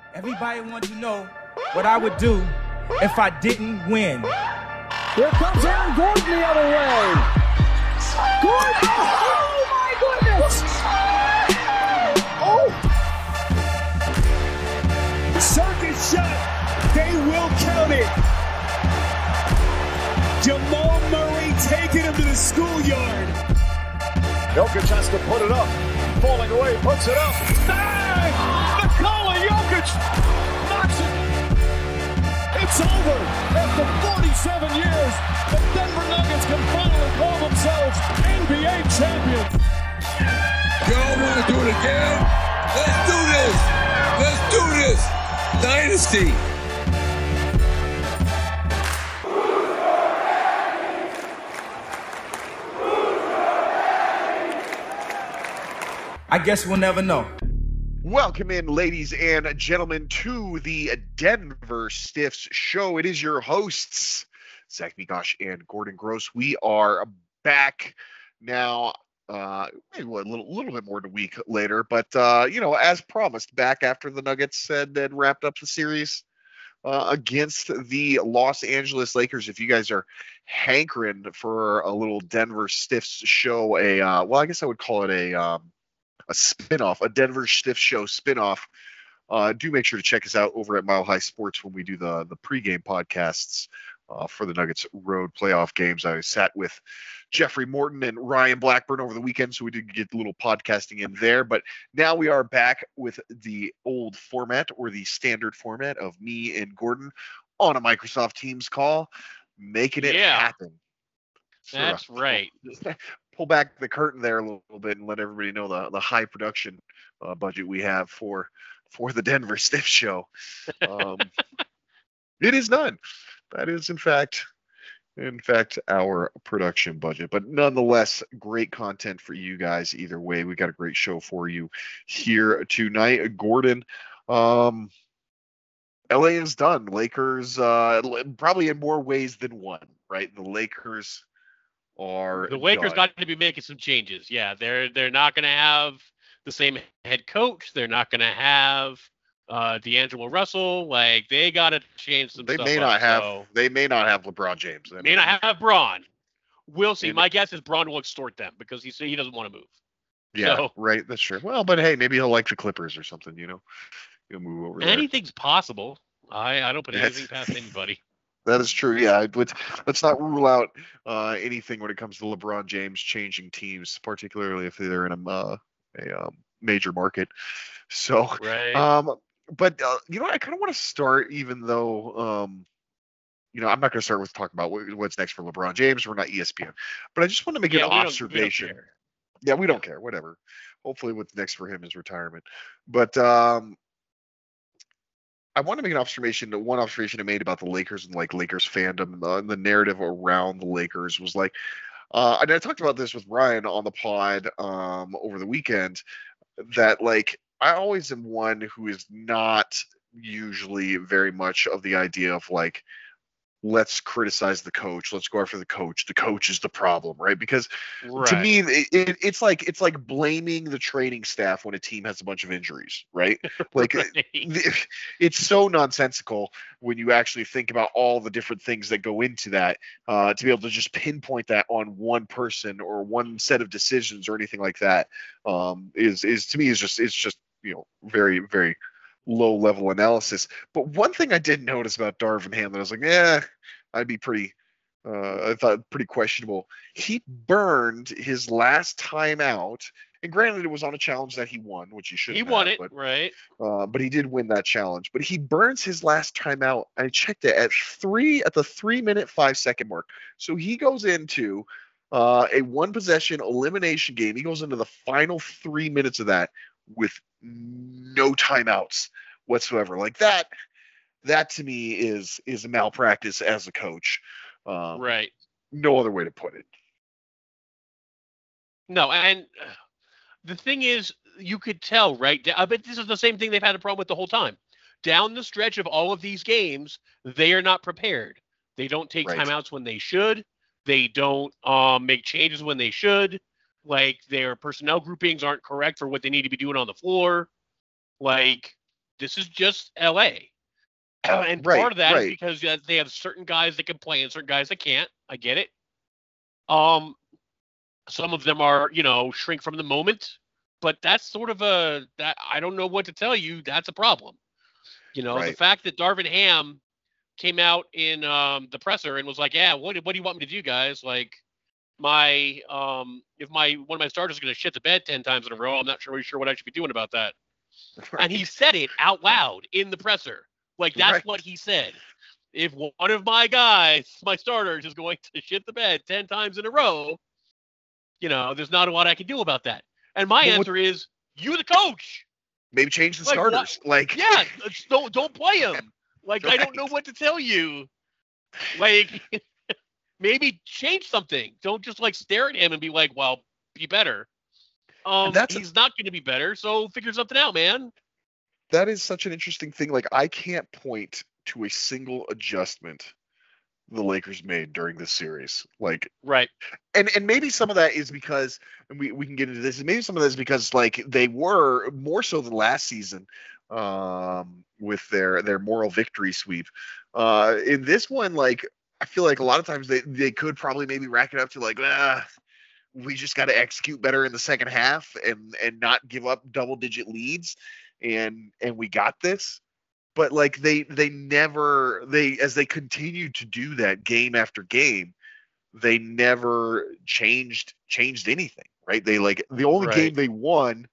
Everybody wants to know what I would do if I didn't win. Here comes Aaron Gordon the other way. Gordon! Oh my goodness! Oh! Circus shot. They will count it. Jamal Murray taking him to the schoolyard. Jokic has to put it up. Falling away, puts it up. Bang! Nikola Jokic knocks it. It's over. After 47 years, the Denver Nuggets can finally call themselves NBA champions. Y'all want to do it again? Let's do this. Let's do this. Dynasty. I guess we'll never know. Welcome in, ladies and gentlemen, to the Denver Stiffs show. It is your hosts, Zach Mikosh and Gordon Gross. We are back now, maybe a little bit more than a week later, but, as promised, back after the Nuggets had wrapped up the series against the Los Angeles Lakers. If you guys are hankering for a little Denver Stiffs show, I guess I would call it a spinoff, a Denver Stiff Show spinoff. Do make sure to check us out over at Mile High Sports when we do the pregame podcasts for the Nuggets road playoff games. I sat with Jeffrey Morton and Ryan Blackburn over the weekend, so we did get a little podcasting in there. But now we are back with the old format, or the standard format, of me and Gordon on a Microsoft Teams call, making it happen. That's right. Pull back the curtain there a little bit and let everybody know the high production budget we have for the Denver Stiff Show. It is none. That is in fact our production budget, but nonetheless, great content for you guys. Either way, we got a great show for you here tonight. Gordon, LA is done. Lakers, probably in more ways than one, right? The Lakers got to be making some changes. Yeah, they're not going to have the same head coach. They're not going to have D'Angelo Russell. Like, they got to change some stuff. They may not have LeBron James. They may not have Braun. We'll see. My guess is Braun will extort them because he doesn't want to move. Yeah, right. That's true. Well, but hey, maybe he'll like the Clippers or something. He'll move over there. Anything's possible. I don't put anything past anybody. That is true. Yeah, let's not rule out anything when it comes to LeBron James changing teams, particularly if they're in a major market. So, right. But I kind of want to start, even though I'm not going to start with talking about what's next for LeBron James. We're not ESPN, but I just want to make an observation. We don't care. Whatever. Hopefully, what's next for him is retirement. But I want to make an observation. One observation I made about the Lakers and Lakers fandom, and the narrative around the Lakers was and I talked about this with Ryan on the pod over the weekend, that I always am one who is not usually very much of the idea of let's criticize the coach. Let's go after the coach. The coach is the problem, right? Because to me, it's like blaming the training staff when a team has a bunch of injuries, right? It's so nonsensical when you actually think about all the different things that go into that. To be able to just pinpoint that on one person or one set of decisions or anything like that is to me is just very, very low level analysis. But one thing I did notice about Darvin Ham, I was I'd be I thought pretty questionable. He burned his last time out, and granted it was on a challenge that he won, which he should have. He won it, right? But he did win that challenge. But he burns his last time out. I checked it at the 3-minute 5-second mark. So he goes into a one possession elimination game. He goes into the final 3 minutes of that with no timeouts whatsoever. That to me is a malpractice as a coach. Right. No other way to put it. No, and the thing is, you could tell, right? I bet this is the same thing they've had a problem with the whole time. Down the stretch of all of these games, they are not prepared. They don't take timeouts when they should. They don't make changes when they should. Their personnel groupings aren't correct for what they need to be doing on the floor. this is just LA. And part of that is because they have certain guys that can play and certain guys that can't. I get it. Some of them are, shrink from the moment, but that's sort of that I don't know what to tell you. That's a problem. The fact that Darvin Ham came out in the presser and was like, "Yeah, what do you want me to do, guys? Like, if one of my starters is going to shit the bed 10 times in a row, I'm not really sure what I should be doing about that." Right. And he said it out loud in the presser. Like, that's what he said. If one of my starters, is going to shit the bed 10 times in a row, there's not a lot I can do about that. And my answer is, you're the coach. Maybe change the starters. Don't play him. I don't know what to tell you. Maybe change something. Don't just stare at him and be like, well, be better. He's not going to be better, so figure something out, man. That is such an interesting thing. I can't point to a single adjustment the Lakers made during this series. Right. And maybe some of that is because, and we can get into this, maybe some of that is because they were more so than last season with their moral victory sweep. In this one, I feel like a lot of times they could probably maybe rack it up to we just got to execute better in the second half and not give up double-digit leads, and we got this. But they as they continued to do that game after game, they never changed anything, right? The only game they won.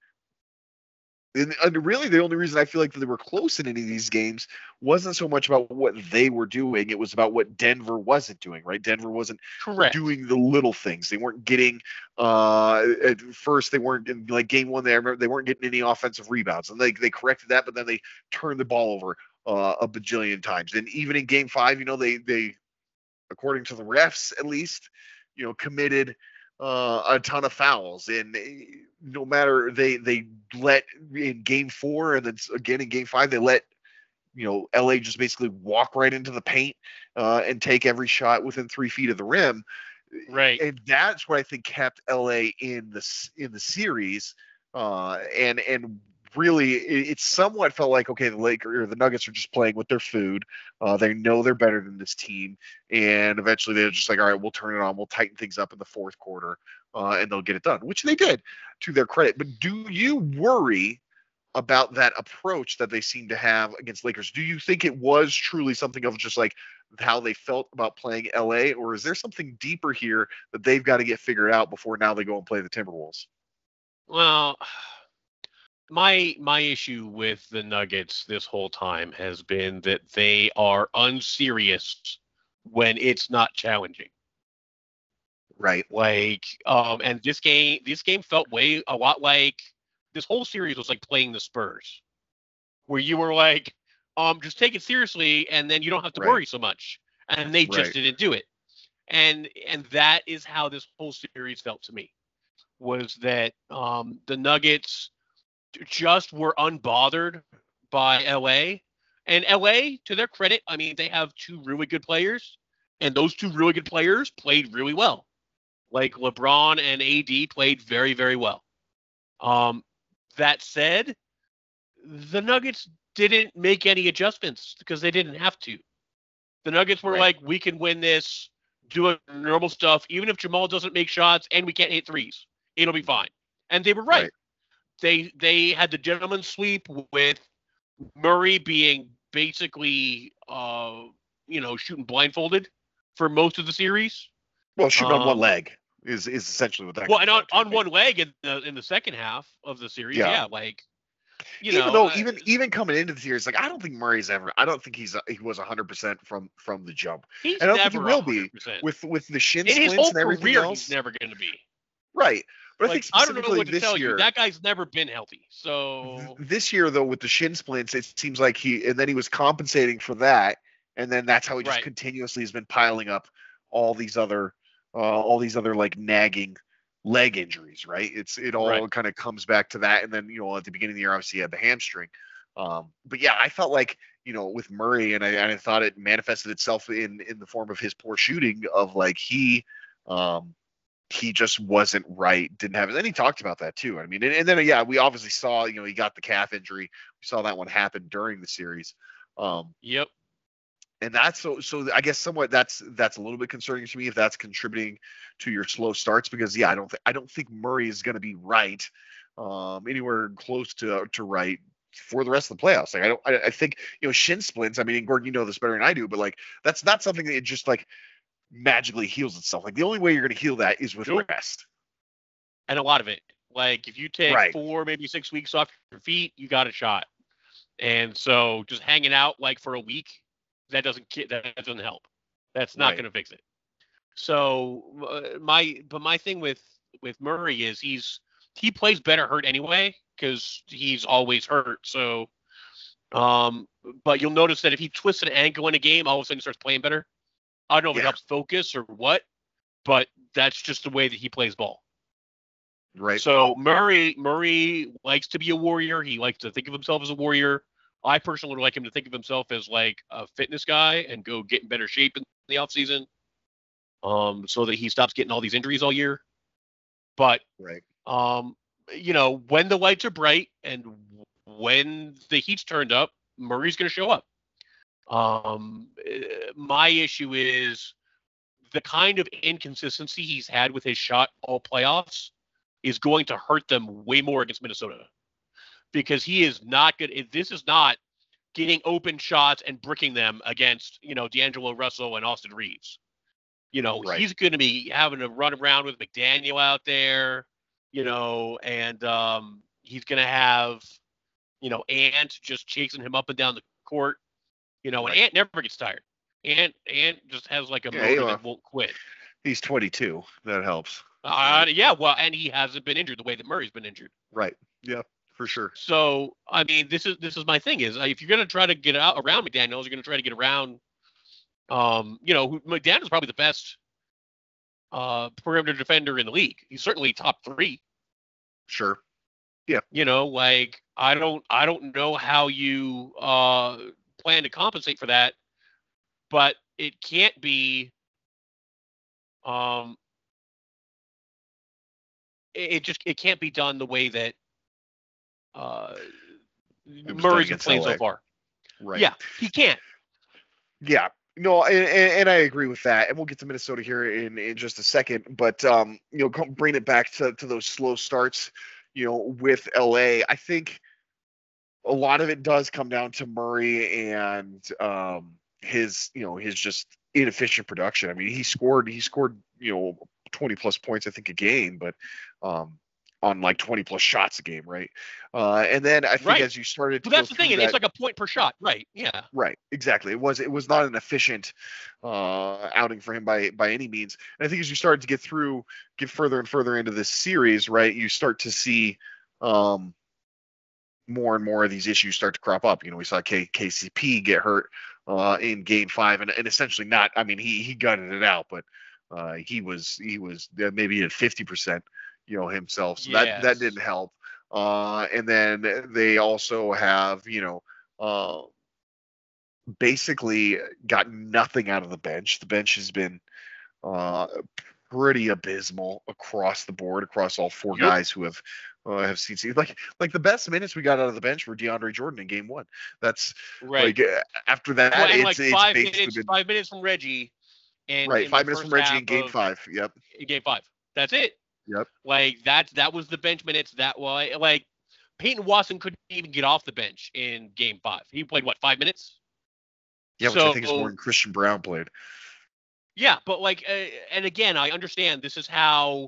And really, the only reason I feel like they were close in any of these games wasn't so much about what they were doing. It was about what Denver wasn't doing, right? Denver wasn't doing the little things. They weren't getting at first, they weren't in game one. They weren't getting any offensive rebounds. And they corrected that, but then they turned the ball over a bajillion times. And even in game 5, they according to the refs, at least, committed a ton of fouls, and no matter they let in game 4 and then again in game 5 they let LA just basically walk right into the paint and take every shot within 3 feet of the rim, right? And that's what I think kept LA in the series, and really it somewhat felt like, okay, the Nuggets are just playing with their food. They know they're better than this team, and eventually they're just all right, we'll turn it on, we'll tighten things up in the fourth quarter, and they'll get it done, which they did, to their credit. But do you worry about that approach that they seem to have against Lakers? Do you think it was truly something of just how they felt about playing LA, or is there something deeper here that they've got to get figured out before now they go and play the Timberwolves? Well, my issue with the Nuggets this whole time has been that they are unserious when it's not challenging. Right. And this game felt a lot like this whole series was like playing the Spurs, where you were just take it seriously and then you don't have to worry so much. And they just didn't do it. And that is how this whole series felt to me, was that the Nuggets just were unbothered by LA. And LA, to their credit, I mean, they have 2 really good players, and those 2 really good players played really well. LeBron and AD played very, very well. That said, the Nuggets didn't make any adjustments because they didn't have to. The Nuggets were we can win this, doing normal stuff, even if Jamal doesn't make shots and we can't hit threes. It'll be fine. And they were right. They had the gentleman's sweep with Murray being basically, shooting blindfolded for most of the series. Well, shooting on one leg is essentially what that. Well, and on one leg in the second half of the series, even coming into the series, I don't think Murray's ever. I don't think he was 100% from the jump. He's I don't never think he will 100%. be with the shin in his splints whole and everything career, else. He's never going to be. Right. But I think I don't know specifically what to this tell year, you. That guy's never been healthy. So this year, though, with the shin splints, it seems like he was compensating for that, and then that's how he just continuously has been piling up all these other nagging leg injuries. Right. It all kind of comes back to that, and then at the beginning of the year, obviously he had the hamstring. But yeah, I felt like with Murray, and I thought it manifested itself in the form of his poor shooting of he he just wasn't right. Didn't have it. And he talked about that too. I mean, and then yeah, we obviously saw, he got the calf injury. We saw that one happen during the series. Yep. And that's so I guess somewhat that's a little bit concerning to me if that's contributing to your slow starts, because I don't think Murray is going to be right anywhere close to right for the rest of the playoffs. Like I think shin splints. I mean, Gordon, you know this better than I do, but like that's not something that it just like magically heals itself. Like the only way you're going to heal that is with rest. And a lot of it, like if you take 4, maybe 6 weeks off your feet, you got a shot. And so just hanging out like for a week, that doesn't help. That's not going to fix it. So my thing with Murray is he plays better hurt anyway, because he's always hurt. So, but you'll notice that if he twists an ankle in a game, all of a sudden he starts playing better. I don't know if it helps focus or what, but that's just the way that he plays ball. Right. So Murray likes to be a warrior. He likes to think of himself as a warrior. I personally would like him to think of himself as like a fitness guy and go get in better shape in the offseason, so that he stops getting all these injuries all year. But when the lights are bright and when the heat's turned up, Murray's going to show up. My issue is the kind of inconsistency he's had with his shot all playoffs is going to hurt them way more against Minnesota, because he is not good. This is not getting open shots and bricking them against, D'Angelo Russell and Austin Reeves. He's going to be having to run around with McDaniel out there, and he's going to have, Ant just chasing him up and down the court, and Ant never gets tired. Ant just has like a motor that won't quit. He's 22. That helps. Well, and he hasn't been injured the way that Murray's been injured. Right. Yeah, for sure. So, I mean, this is my thing is if you're going to try to get out around McDaniels, you're going to try to get around, McDaniels probably the best perimeter defender in the league. He's certainly top 3. Sure. Yeah. I don't know how you plan to compensate for that, but it can't be it can't be done the way that Murray's been playing so far. Right. Yeah, he can't. Yeah. No, and I agree with that. And we'll get to Minnesota here in just a second. But, bring it back to those slow starts, with LA. I think a lot of it does come down to Murray and his just inefficient production. I mean, he scored 20 plus points, I think, a game, but on like 20 plus shots a game, right? And then I think as you started to that's the thing, it's like a point per shot, right? Yeah. Right, exactly. It was not an efficient outing for him by any means. And I think as you started to get further and further into this series, right, you start to see more and more of these issues start to crop up. We saw KCP get hurt in Game 5, and essentially not. I mean, he gutted it out, but he was maybe at 50%, himself. So that didn't help. And then they also have, basically got nothing out of the bench. The bench has been pretty abysmal across the board, across all 4 guys who have seen like the best minutes we got out of the bench were DeAndre Jordan in Game 1. That's right. Like after that, it's 5 minutes from Reggie. And 5 minutes from Reggie in Game 5. Yep. In Game 5. That's it. Yep. Like that was the bench minutes. That was like Peyton Watson couldn't even get off the bench in Game 5. He played 5 minutes? Yeah, which I think is more than Christian Brown played. Yeah, but and again, I understand this is how,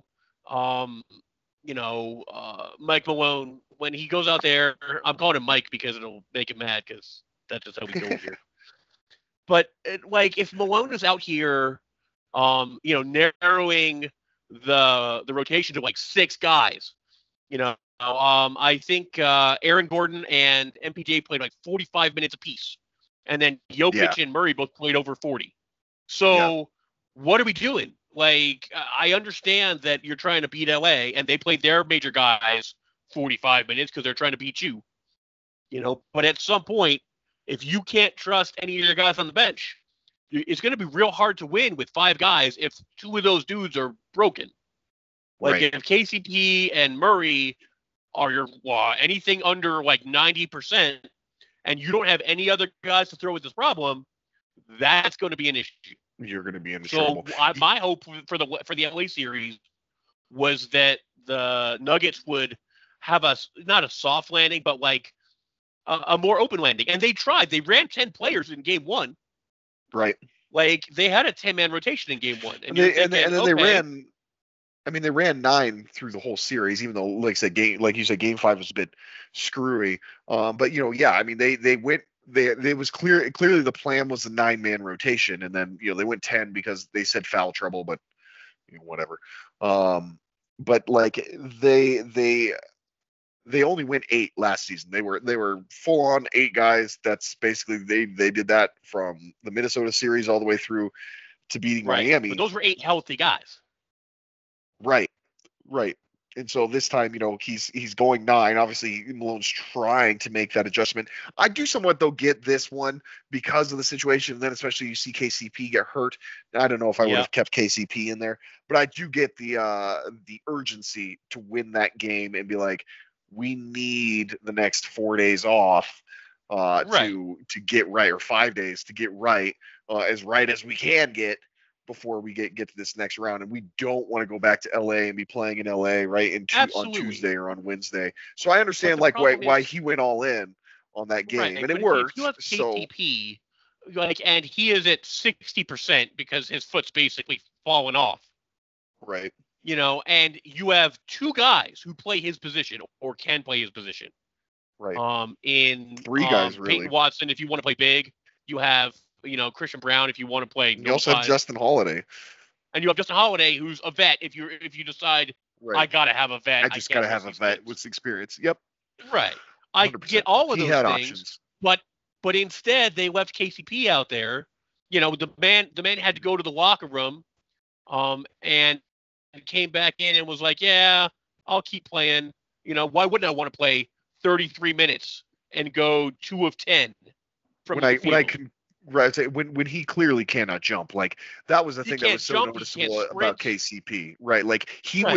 Mike Malone, when he goes out there, I'm calling him Mike because it'll make him mad because that's just how we go here. But if Malone is out here, narrowing the rotation to 6 guys, I think Aaron Gordon and MPJ played 45 minutes apiece, and then Jokic and Murray both played over 40. So what are we doing? I understand that you're trying to beat LA, and they played their major guys 45 minutes because they're trying to beat you. But at some point, if you can't trust any of your guys on the bench, it's going to be real hard to win with 5 guys if 2 of those dudes are broken. Like if KCP and Murray are your anything under like 90%, and you don't have any other guys to throw with this problem, that's going to be an issue. You're going to be in trouble. So my hope for the LA series was that the Nuggets would have not a soft landing, but like a more open landing. And they tried. They ran 10 players in game 1. Right. Like they had a 10-man rotation in game 1. And then they ran. I mean, they ran 9 through the whole series, even though, like you said, game 5 was a bit screwy. But I mean, they went. It was clearly the plan was the 9-man rotation, and then they went 10 because they said foul trouble, but whatever. But like they only went 8 last season. They were full on 8 guys. That's basically they did that from the Minnesota series all the way through to beating Miami. But those were 8 healthy guys. Right. And so this time, he's going 9. Obviously, Malone's trying to make that adjustment. I do somewhat, though, get this one because of the situation. And then especially you see KCP get hurt. I don't know if I would have kept KCP in there. But I do get the urgency to win that game and be like, we need the next 4 days off to get right, or 5 days to get right as we can get before we get to this next round. And we don't want to go back to LA and be playing in LA on Tuesday or on Wednesday. So I understand why he went all in on that game, and it worked. If you have KCP, and he is at 60% because his foot's basically fallen off. Right. And you have 2 guys who play his position or can play his position. Right. In 3 guys, really. Peyton Watson, if you want to play big, you have Christian Brown, if you want to play. You also have Justin Holiday. And you have Justin Holiday, who's a vet. If you decide, I gotta have a vet. I just gotta have a vet with experience. Yep. Right. 100%. I get all of those things. Options. But instead they left KCP out there. The man had to go to the locker room, and came back in and was like, yeah, I'll keep playing. Why wouldn't I want to play 33 minutes and go 2 of 10 from the field? When he clearly cannot jump, like that was the thing that was so noticeable about KCP, right? Like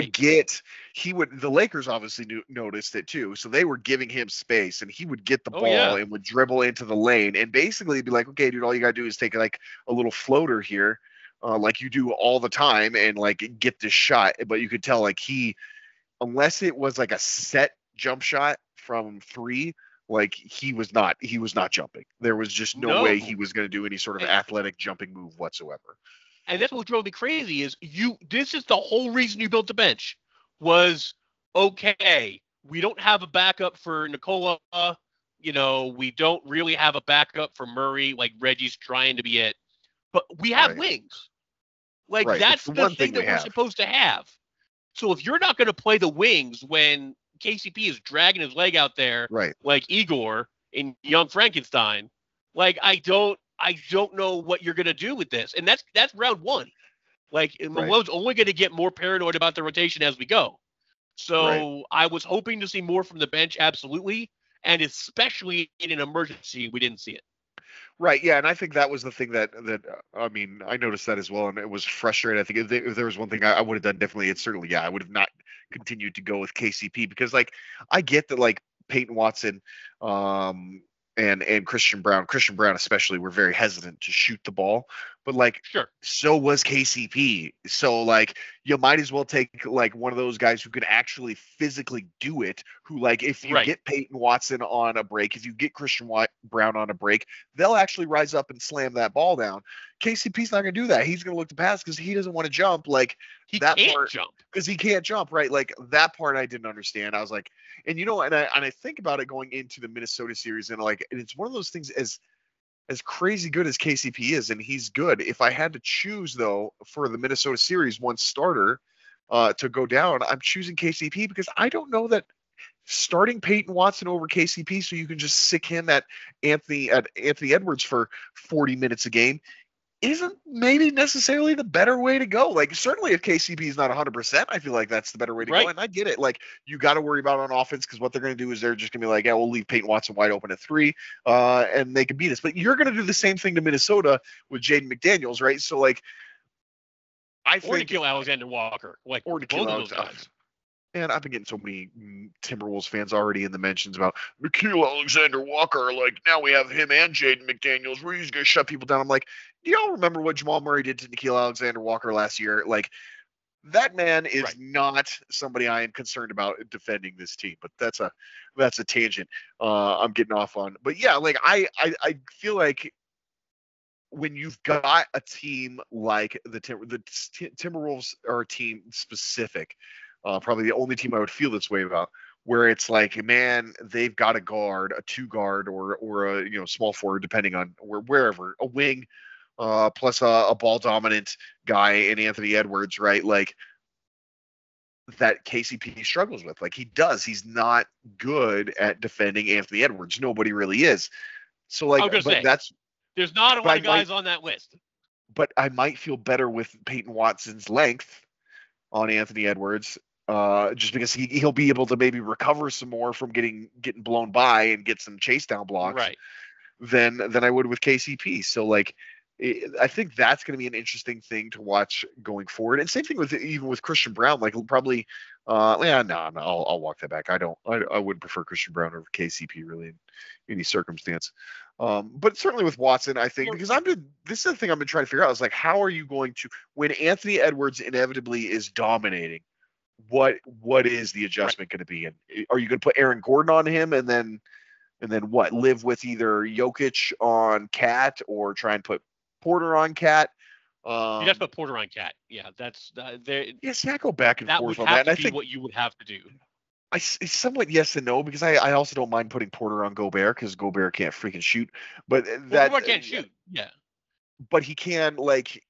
the Lakers obviously noticed it too, so they were giving him space, and he would get the ball and would dribble into the lane and basically be like, okay, dude, all you gotta do is take like a little floater here, like you do all the time, and like get this shot. But you could tell like unless it was like a set jump shot from 3. Like he was not jumping. There was just no way he was going to do any sort of athletic jumping move whatsoever. And that's what drove me crazy is this is the whole reason you built the bench was, okay, we don't have a backup for Nikola. We don't really have a backup for Murray. Like Reggie's trying to be it, but we have wings. Like that's the thing that we're supposed to have. So if you're not going to play the wings when KCP is dragging his leg out there, like Igor in Young Frankenstein, like I don't know what you're gonna do with this, and that's round 1. Like Malone's only gonna get more paranoid about the rotation as we go. So I was hoping to see more from the bench, absolutely, and especially in an emergency, we didn't see it. Right, yeah, and I think that was the thing that I mean, I noticed that as well, and it was frustrating. I think if there was one thing I would have done differently, it's certainly, I would have not continued to go with KCP, because like I get that like Peyton Watson and Christian Brown especially were very hesitant to shoot the ball, but like so was KCP. So like you might as well take like one of those guys who could actually physically do it, who like if you get Peyton Watson on a break, if you get Christian Brown on a break, they'll actually rise up and slam that ball down. KCP's not going to do that. He's going to look to pass because he doesn't want to jump. Like he can't jump because he can't jump, right? Like that part I didn't understand. I was like, and I think about it going into the Minnesota series, and like, and it's one of those things as crazy good as KCP is, and he's good. If I had to choose though for the Minnesota series, one starter to go down, I'm choosing KCP because I don't know that starting Peyton Watson over KCP so you can just sick him at Anthony Edwards for 40 minutes a game isn't maybe necessarily the better way to go. Like certainly if KCP is not 100%, I feel like that's the better way to go. And I get it. Like you got to worry about on offense because what they're going to do is they're just going to be like, yeah, we'll leave Peyton Watson wide open at 3 and they can beat us. But you're going to do the same thing to Minnesota with Jaden McDaniels, right? So like I or to think kill Alexander Walker. Like, or to both kill of those guys. And I've been getting so many Timberwolves fans already in the mentions about Nickeil Alexander-Walker. Like, now we have him and Jaden McDaniels. We're just going to shut people down. I'm like, do y'all remember what Jamal Murray did to Nickeil Alexander-Walker last year? Like, that man is not somebody I am concerned about defending this team. But that's a tangent I'm getting off on. But yeah, like I feel like when you've got a team like the Timberwolves are a team specific. Probably the only team I would feel this way about, where it's like, man, they've got a guard, a 2-guard, or a small forward, depending on wherever, a wing, plus a ball dominant guy in Anthony Edwards, right? Like that KCP struggles with. Like he does. He's not good at defending Anthony Edwards. Nobody really is. So like, there's not a lot of guys on that list. But I might feel better with Peyton Watson's length on Anthony Edwards. Just because he'll be able to maybe recover some more from getting blown by and get some chase down blocks, than I would with KCP. So like, I think that's going to be an interesting thing to watch going forward. And same thing with Christian Braun. Like probably, I'll walk that back. I would prefer Christian Braun over KCP really in any circumstance. But certainly with Watson, I think, because this is the thing I've been trying to figure out is like, how are you going to, when Anthony Edwards inevitably is dominating, what is the adjustment going to be? And are you going to put Aaron Gordon on him and then what? Live with either Jokic on Cat or try and put Porter on Cat? You have to put Porter on Cat. Yeah, that's there. Yes, I go back and forth on that. And I think what you would have to do. It's somewhat yes and no, because I also don't mind putting Porter on Gobert because Gobert can't freaking shoot. But Gobert can't shoot. Yeah. But he can, like,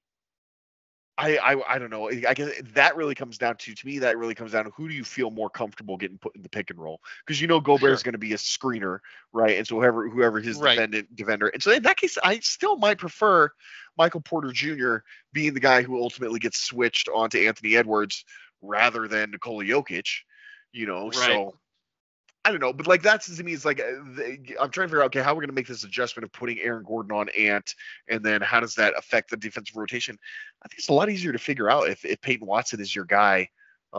I don't know. I guess that really comes down to me, that really comes down to who do you feel more comfortable getting put in the pick and roll? Because Gobert is going to be a screener, right? And so whoever his defender. And so in that case, I still might prefer Michael Porter Jr. being the guy who ultimately gets switched onto Anthony Edwards rather than Nikola Jokic, So I don't know, but like that's to me, it's like I'm trying to figure out, okay, how we're going to make this adjustment of putting Aaron Gordon on Ant, and then how does that affect the defensive rotation? I think it's a lot easier to figure out if Peyton Watson is your guy,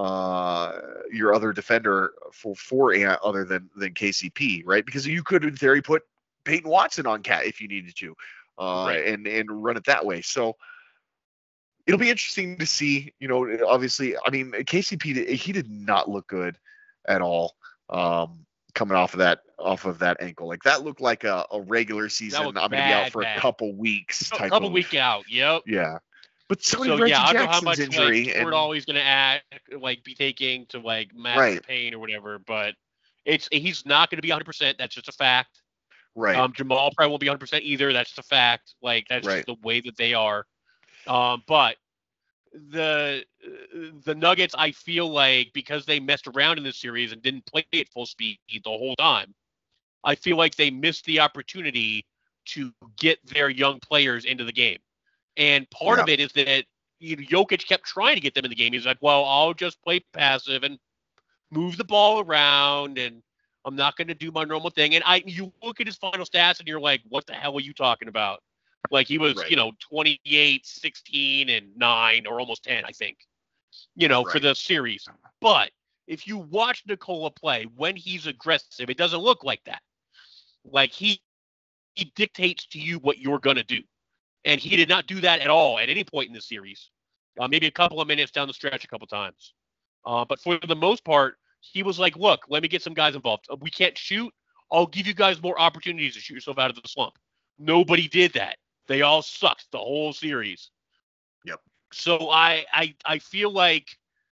your other defender for Ant other than KCP, right? Because you could in theory put Peyton Watson on Cat if you needed to, and run it that way. So it'll be interesting to see. Obviously, I mean, KCP, he did not look good at all. Coming off of that ankle, like that looked like a regular season. I'm gonna be out for a couple weeks. Week out. Yep. Yeah. But I don't know how much injury, we're always gonna be taking to mask pain or whatever. But he's not gonna be 100%. That's just a fact. Right. Jamal probably won't be 100% either. That's just a fact. Like that's just the way that they are. But the Nuggets, I feel like, because they messed around in this series and didn't play at full speed the whole time, I feel like they missed the opportunity to get their young players into the game. And part of it is that Jokic kept trying to get them in the game. He's like, well, I'll just play passive and move the ball around, and I'm not going to do my normal thing. And you look at his final stats, and you're like, what the hell are you talking about? Like he was, 28, 16, and 9, or almost 10, I think, for the series. But if you watch Nikola play, when he's aggressive, it doesn't look like that. Like he dictates to you what you're going to do. And he did not do that at all at any point in the series. Maybe a couple of minutes down the stretch a couple times. But for the most part, he was like, look, let me get some guys involved. We can't shoot. I'll give you guys more opportunities to shoot yourself out of the slump. Nobody did that. They all sucked the whole series. Yep. So I feel like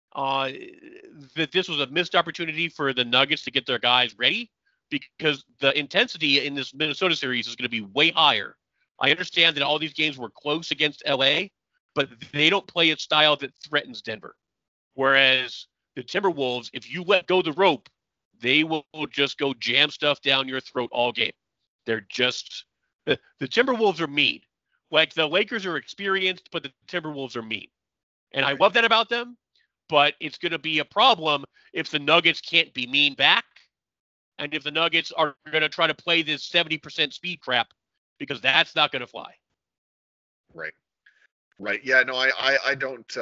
that this was a missed opportunity for the Nuggets to get their guys ready, because the intensity in this Minnesota series is going to be way higher. I understand that all these games were close against LA, but they don't play a style that threatens Denver. Whereas the Timberwolves, if you let go the rope, they will just go jam stuff down your throat all game. They're just the Timberwolves are mean. Like the Lakers are experienced, but the Timberwolves are mean. And I love that about them, but it's going to be a problem if the Nuggets can't be mean back, and if the Nuggets are going to try to play this 70% speed crap, because that's not going to fly. Right. Right. Yeah. No, I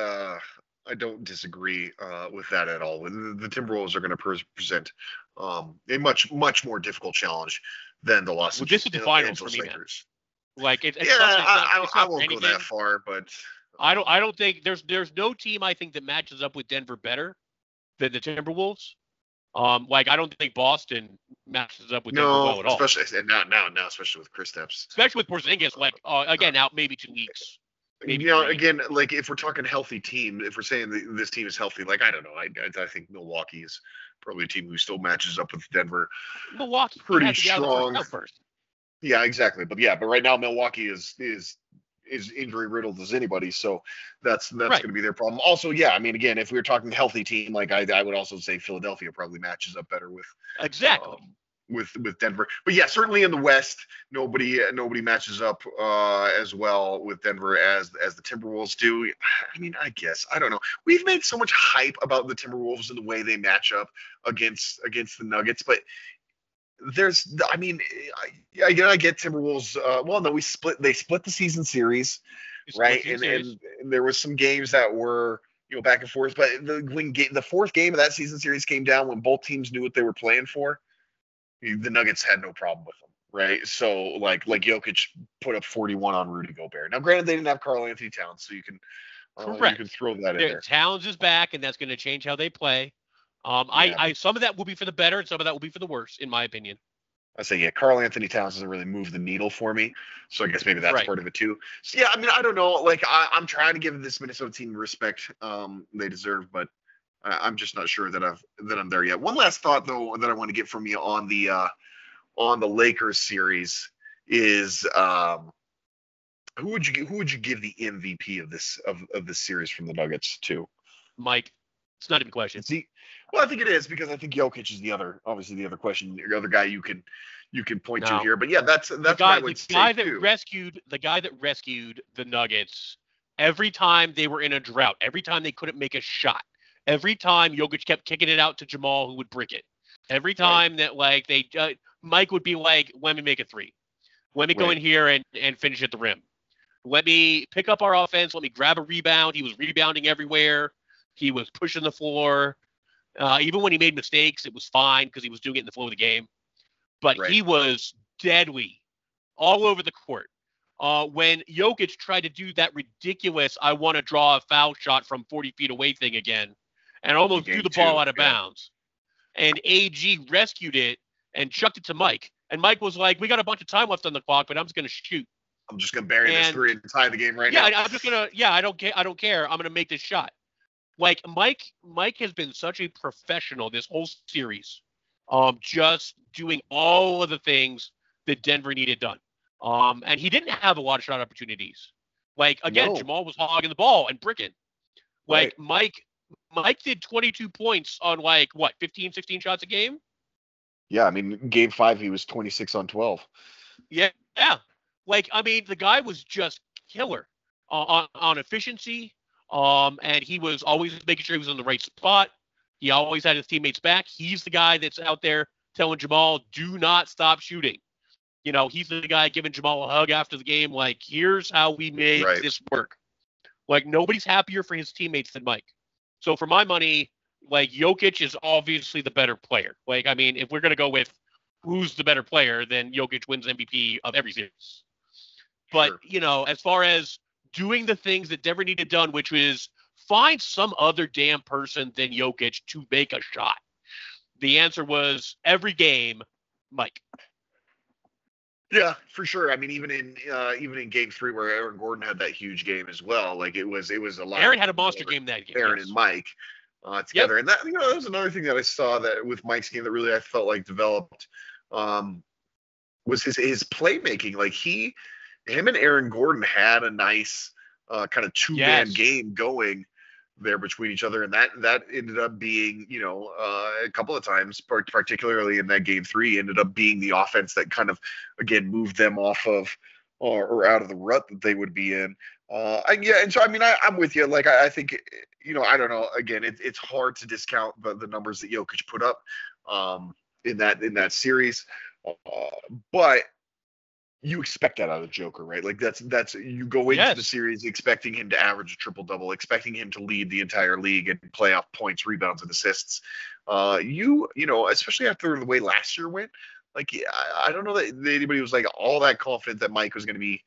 don't disagree with that at all. The Timberwolves are going to present a much more difficult challenge than the Los Well, this is the finals for Angeles me, man. Lakers. Like it's Yeah, it's I not won't go anything. that far, but I don't think there's no team I think that matches up with Denver better than the Timberwolves. Like I don't think Boston matches up with Denver well at all. Especially now, especially with Kristaps. Especially with Porzingis, like again out maybe 2 weeks. Maybe you know, 3. again, like if we're talking healthy team, if we're saying this team is healthy, like I don't know, I think Milwaukee is probably a team who still matches up with Denver. Milwaukee pretty has to get out of the strong. first. Yeah, exactly. But right now Milwaukee is injury riddled as anybody, so that's Right. going to be their problem. Also, yeah, I mean, again, if we were talking healthy team, like I would also say Philadelphia probably matches up better with Exactly. With Denver. But yeah, certainly in the West, nobody matches up as well with Denver as the Timberwolves do. I mean, I guess I don't know. We've made so much hype about the Timberwolves and the way they match up against the Nuggets, but I mean, I get Timberwolves. Well, no, they split the season series, right? And there was some games that were back and forth, but the fourth game of that season series came down when both teams knew what they were playing for. The Nuggets had no problem with them, right? So like Jokic put up 41 on Rudy Gobert. Now, granted, they didn't have Karl Anthony Towns, so you can throw that in there. Towns is back, and that's going to change how they play. I some of that will be for the better, and some of that will be for the worse, in my opinion. I say, yeah, Karl Anthony Towns doesn't really move the needle for me, so I guess maybe that's part of it too. So yeah, I mean, I don't know. Like, I'm trying to give this Minnesota team respect they deserve, but I'm just not sure that I'm there yet. One last thought though that I want to get from you on the Lakers series is who would you give the MVP of this series from the Nuggets to? Mike, it's not even a question. Well, I think it is because I think Jokic is the other question, the other guy you can point to here. But yeah, that's what I would say too. The guy that rescued the Nuggets every time they were in a drought, every time they couldn't make a shot, every time Jokic kept kicking it out to Jamal who would brick it, every time that like Mike would be like, let me make a 3, let me go in here and finish at the rim, let me pick up our offense, let me grab a rebound. He was rebounding everywhere. He was pushing the floor. Even when he made mistakes, it was fine because he was doing it in the flow of the game. But he was deadly all over the court. When Jokic tried to do that ridiculous, I want to draw a foul shot from 40 feet away thing again, and almost threw the ball out of bounds. And AG rescued it and chucked it to Mike. And Mike was like, we got a bunch of time left on the clock, but I'm just going to shoot. I'm just going to bury this 3 and tie the game now. Yeah, I'm just going to, I don't care. I'm going to make this shot. Like Mike has been such a professional this whole series, just doing all of the things that Denver needed done. And he didn't have a lot of shot opportunities. Like again, Jamal was hogging the ball and bricking. Like Mike did 22 points on 15, 16 shots a game. Yeah, I mean, game 5 he was 26 on 12. Yeah. Like I mean, the guy was just killer on efficiency. And he was always making sure he was in the right spot. He always had his teammates back. He's the guy that's out there telling Jamal, do not stop shooting. He's the guy giving Jamal a hug after the game. Like, here's how we make this work. Like, nobody's happier for his teammates than Mike. So for my money, like, Jokic is obviously the better player. Like, I mean, if we're going to go with who's the better player, then Jokic wins MVP of every series. But, as far as doing the things that Denver needed done, which was find some other damn person than Jokic to make a shot. The answer was every game, Mike. Yeah, for sure. I mean, even in game 3 where Aaron Gordon had that huge game as well, like it was a lot. Aaron had a monster game that game. Aaron and Mike together, and that that was another thing that I saw that with Mike's game that really I felt like developed was his playmaking. Like him and Aaron Gordon had a nice kind of 2-man game going there between each other, and that ended up being a couple of times, particularly in that game 3, ended up being the offense that kind of again moved them off of or out of the rut that they would be in. And so I mean I'm with you. Like I think I don't know. Again, it's hard to discount the numbers that Jokic put up in that series, but you expect that out of Joker, right? Like that's you go into the series expecting him to average a triple-double, expecting him to lead the entire league in playoff points, rebounds, and assists. You know, especially after the way last year went, like I don't know that anybody was like all that confident that Mike was going to be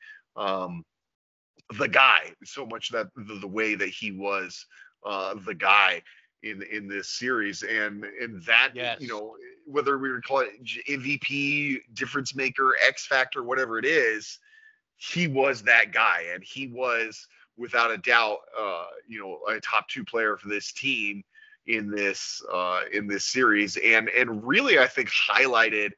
the guy so much that the way that he was the guy in this series, and that you know, whether we would call it MVP, difference maker, X factor, whatever it is, he was that guy, and he was without a doubt you know, a top 2 player for this team in this series, and really I think highlighted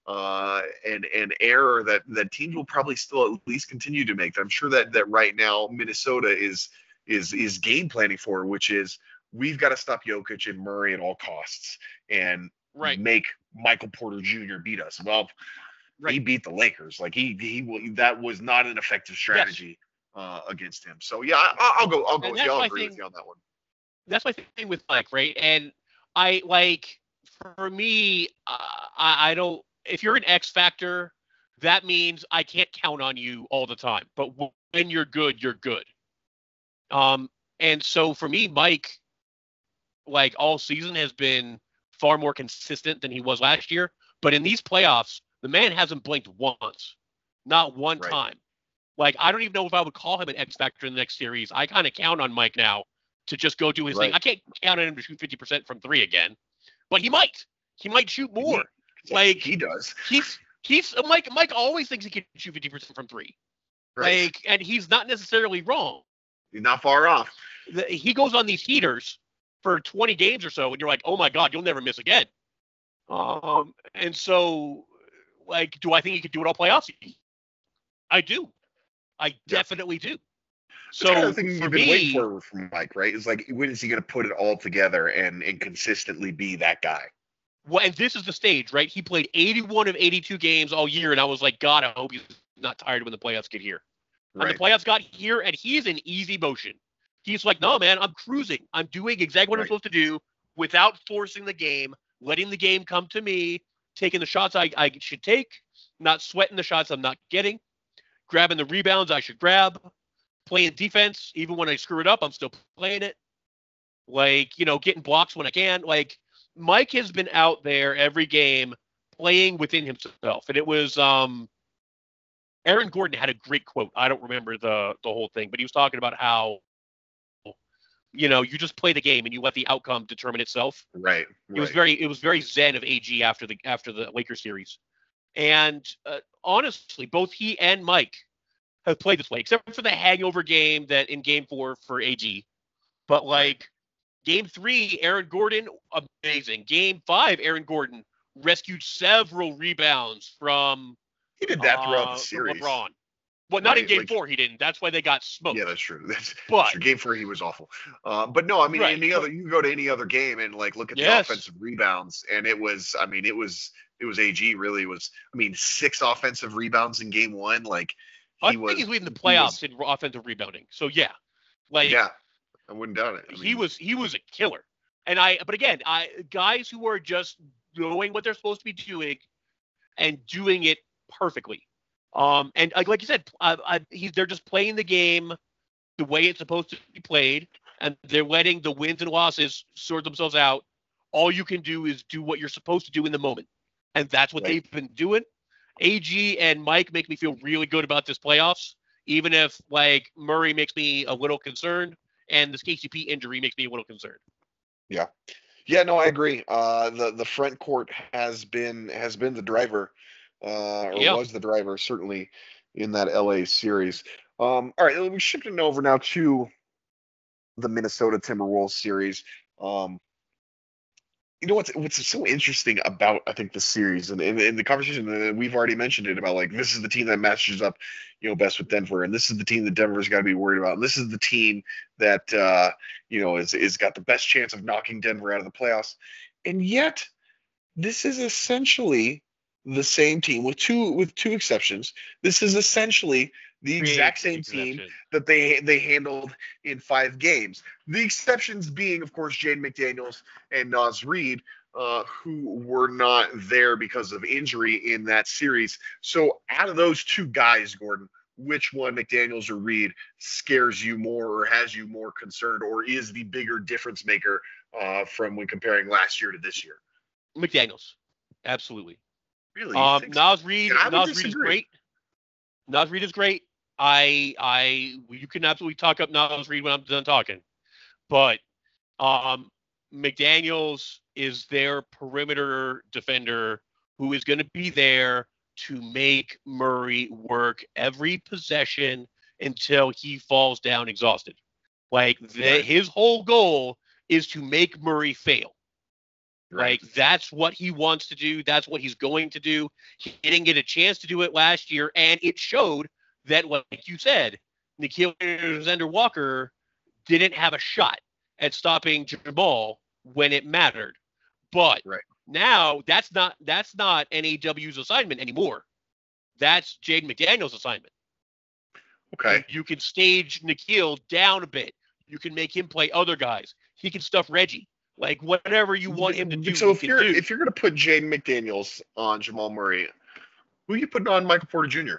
an error that teams will probably still at least continue to make. I'm sure that right now Minnesota is game planning for, which is we've got to stop Jokic and Murray at all costs and make Michael Porter Jr. beat us. Well, he beat the Lakers. Like that was not an effective strategy against him. So yeah, I'll go with you. I'll agree with you on that one. That's my thing with Mike, right? And I like, for me, I don't. If you're an X factor, that means I can't count on you all the time. But when you're good, you're good. And so for me, Mike, like all season, has been far more consistent than he was last year. But in these playoffs, the man hasn't blinked once, not one time. Like, I don't even know if I would call him an X factor in the next series. I kind of count on Mike now to just go do his thing. I can't count on him to shoot 50% from 3 again, but he might. He might shoot more. Like he does. He's Mike always thinks he can shoot 50% from 3. Like, and he's not necessarily wrong. He's not far off. He goes on these heaters for 20 games or so, and you're like, oh my God, you'll never miss again. And so, like, do I think he could do it all playoffs? I do. I definitely do. So kind of thing you've been waiting for from Mike, right? Is like, when is he going to put it all together and consistently be that guy? Well, and this is the stage, right? He played 81 of 82 games all year, and I was like, God, I hope he's not tired when the playoffs get here. And the playoffs got here, and he's in easy motion. He's like, no, man, I'm cruising. I'm doing exactly what I'm supposed to do without forcing the game, letting the game come to me, taking the shots I should take, not sweating the shots I'm not getting, grabbing the rebounds I should grab, playing defense. Even when I screw it up, I'm still playing it. Like, you know, getting blocks when I can. Like, Mike has been out there every game playing within himself. And it was Aaron Gordon had a great quote. I don't remember the whole thing, but he was talking about how, you know, you just play the game and you let the outcome determine itself. Right. It was very zen of AG after the Lakers series. And honestly, both he and Mike have played this way, except for the hangover game that in Game 4 for AG. But like Game 3, Aaron Gordon, amazing. Game 5, Aaron Gordon rescued several rebounds from. He did that throughout the series. LeBron. Well, not in Game 4 he didn't. That's why they got smoked. Yeah, that's true. That's true. Game 4 he was awful. But no, I mean, you go to any other game and like look at the offensive rebounds, and it was AG really was. I mean, 6 offensive rebounds in Game 1. Like I think he's leading the playoffs in offensive rebounding. So yeah, like I wouldn't doubt it. I mean, he was a killer. And but again, guys who are just knowing what they're supposed to be doing and doing it perfectly. And like you said, they're just playing the game the way it's supposed to be played, and they're letting the wins and losses sort themselves out. All you can do is do what you're supposed to do in the moment, and that's what they've been doing. AG and Mike make me feel really good about this playoffs, even if like Murray makes me a little concerned, and this KCP injury makes me a little concerned. Yeah, no, I agree. The front court has been the driver. Was the driver certainly in that LA series. All right, we're shifting over now to the Minnesota Timberwolves series. You know what's so interesting about, I think, the series and in the conversation, we've already mentioned it about like, this is the team that matches up, you know, best with Denver, and this is the team that Denver's got to be worried about, and this is the team that you know is got the best chance of knocking Denver out of the playoffs, and yet this is essentially the same team with two exceptions. This is essentially the exact same team that they handled in 5 games. The exceptions being, of course, Jaden McDaniels and Naz Reid. who were not there because of injury in that series. So out of those two guys, Gordon, which one, McDaniels or Reed, scares you more or has you more concerned or is the bigger difference maker from when comparing last year to this year? McDaniels. Absolutely. Really? Naz Reid is great. Naz Reid is great. You can absolutely talk up Naz Reid when I'm done talking. But McDaniels is their perimeter defender who is going to be there to make Murray work every possession until he falls down exhausted. His whole goal is to make Murray fail. Right. That's what he wants to do. That's what he's going to do. He didn't get a chance to do it last year, and it showed that, like you said, Nickeil Alexander-Walker didn't have a shot at stopping Jamal when it mattered. But now that's not NAW's assignment anymore. That's Jaden McDaniels' assignment. Okay. You can stage Nickeil down a bit. You can make him play other guys. He can stuff Reggie. Whatever you want him to do. So if you're going to put Jaden McDaniels on Jamal Murray, who are you putting on Michael Porter Jr.?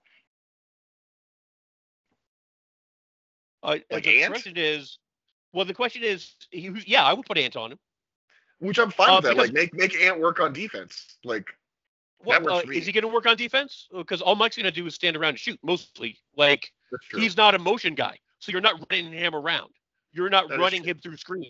The question is, I would put Ant on him. Which I'm fine with that. Make Ant work on defense. That works for me. Is he going to work on defense? Because all Mike's going to do is stand around and shoot, mostly. He's not a motion guy, so you're not running him around. You're not running him through screens.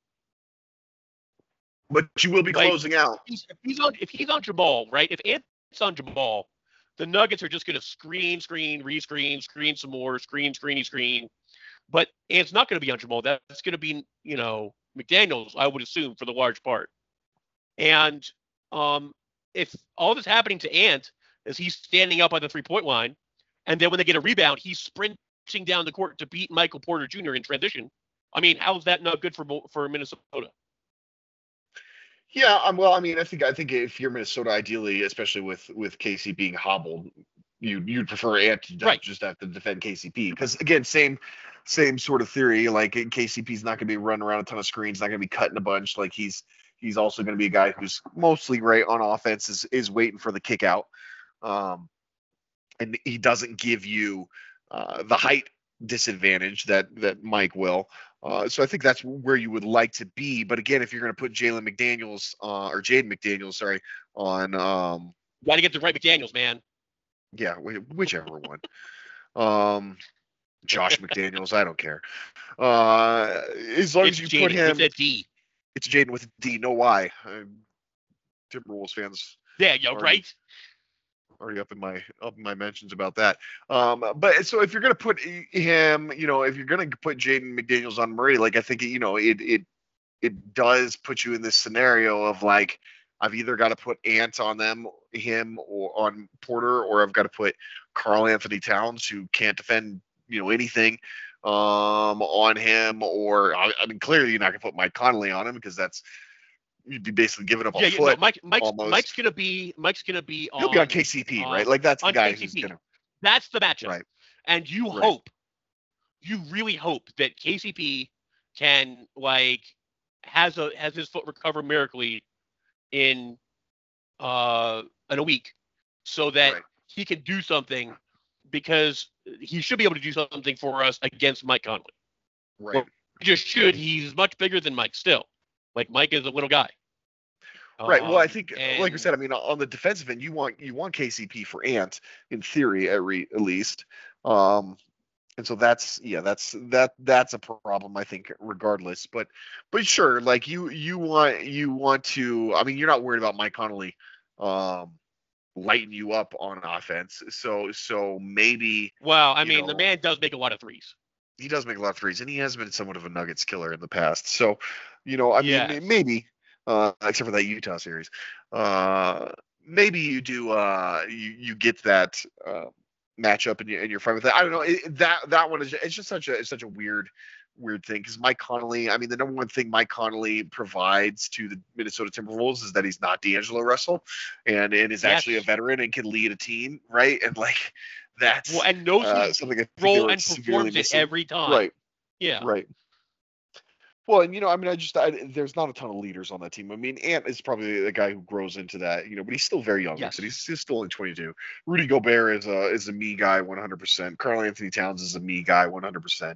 But you will be closing out. If he's on Jamal, right? If Ant's on Jamal, the Nuggets are just going to screen, rescreen, screen some more, screen. But Ant's not going to be on Jamal. That's going to be, McDaniels, I would assume, for the large part. And if all that's happening to Ant is he's standing up on the 3-point line, and then when they get a rebound, he's sprinting down the court to beat Michael Porter Jr. in transition. I mean, how's that not good for Minnesota? Yeah, I think if you're Minnesota, ideally, especially with KC being hobbled, you'd prefer Ant to just have to defend KCP because again, same sort of theory. KCP's not going to be running around a ton of screens, not going to be cutting a bunch. He's also going to be a guy who's mostly on offense is waiting for the kick out, and he doesn't give you the height disadvantage that Mike will. So I think that's where you would like to be. But again, if you're going to put Jaden McDaniels, on, got to get the right McDaniels, man. Yeah, whichever one. Josh McDaniels, I don't care. As long as you put him, with a D. It's Jaden with a D. No Y. Timberwolves fans. Yeah, right. Already up in my mentions about that. But so if you're gonna put him, if you're gonna put Jaden McDaniels on Murray, I think it does put you in this scenario of I've either got to put Ant on him or on Porter, or I've got to put Karl Anthony Towns, who can't defend anything, on him, or clearly you're not gonna put Mike Conley on him because you'd be basically giving up a foot. Mike's gonna be on. He'll be on KCP, right? That's the guy KCP. Who's gonna. That's the matchup, right? And you really hope that KCP can has his foot recover miraculously in a week, so that he can do something, because he should be able to do something for us against Mike Conley. Right. Well, he just should. He's much bigger than Mike still. Mike is a little guy. Right. Well, I think, like I said, on the defensive end, you want KCP for Ant in theory, at least. And so that's a problem, I think, regardless. But sure, you want to. You're not worried about Mike Conley lighting you up on offense. So maybe. Well, the man does make a lot of threes. He does make a lot of threes, and he has been somewhat of a Nuggets killer in the past. So, maybe, except for that Utah series, maybe you do, you get that matchup, and you're fine with that. I don't know. That one it's just such a weird thing, because Mike Conley, the number one thing Mike Conley provides to the Minnesota Timberwolves is that he's not D'Angelo Russell, and is actually a veteran and can lead a team, right? And that's and knows something role and performs it every time. Right. Yeah. Right. Well, and I mean, there's not a ton of leaders on that team. I mean, Ant is probably the guy who grows into that, but he's still very young. Yes. He's still only 22. Rudy Gobert is a me guy 100%. Karl Anthony Towns is a me guy 100%.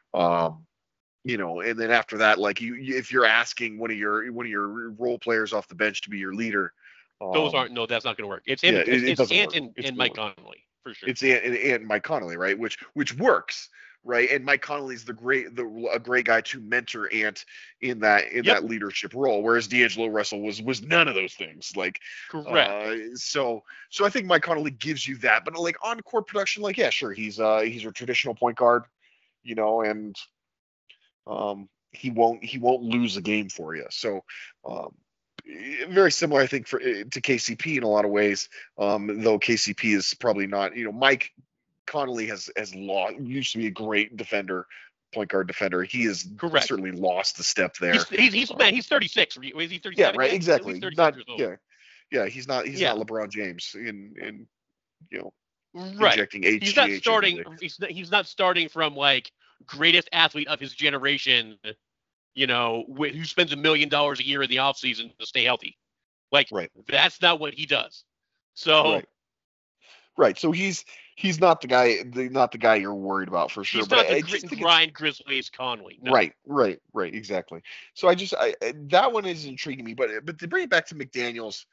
And then after that, like if you're asking one of your role players off the bench to be your leader, that's not going to work. It's Ant and Mike Conley for sure. It's Ant and Mike Conley, right? Which works. Right, and Mike Conley's a great guy to mentor Ant in that leadership role, whereas D'Angelo Russell was none of those things. Like, correct. So I think Mike Conley gives you that, but like on court production, like sure, he's a traditional point guard, and he won't lose a game for you. So very similar, I think, to KCP in a lot of ways. Though KCP is probably not, Mike Conley has used to be a great point guard defender. He has certainly lost the step there. He's 36. Is he 37? Yeah, right. Exactly. He's not LeBron James in injecting HGH. He's not starting from like greatest athlete of his generation. Who spends $1 million a year in the offseason to stay healthy. Like, that's not what he does. So. Right. So he's not the guy you're worried about for sure. He's not the grit and grind Grizzlies Conley. No. Right. Exactly. So I that one is intriguing me. But to bring it back to McDaniels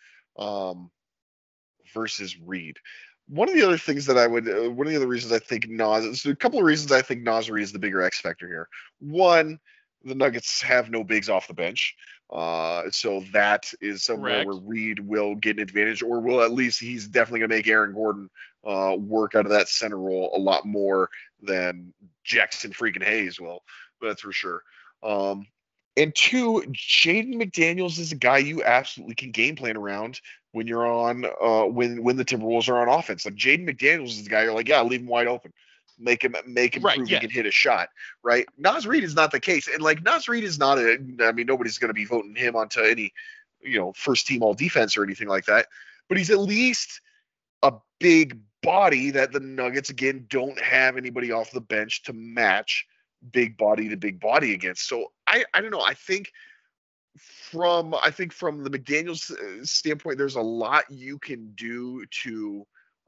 versus Reed, one of the other reasons I think a couple of reasons I think Naz Reid is the bigger X factor here. One, the Nuggets have no bigs off the bench. So that is somewhere where Reed will get an advantage, or will at least he's definitely going to make Aaron Gordon work out of that center role a lot more than Jackson freaking Hayes will. That's for sure. And two, Jaden McDaniels is a guy you absolutely can game plan around when you're on when the Timberwolves are on offense. Like Jaden McDaniels is the guy you're like, leave him wide open. Make him prove he can hit a shot, right? Naz Reid is not the case. And like Naz Reid is not nobody's going to be voting him onto any, first team all defense or anything like that. But he's at least a big body that the Nuggets, again, don't have anybody off the bench to match big body to big body against. So I don't know. I think from the McDaniels standpoint, there's a lot you can do to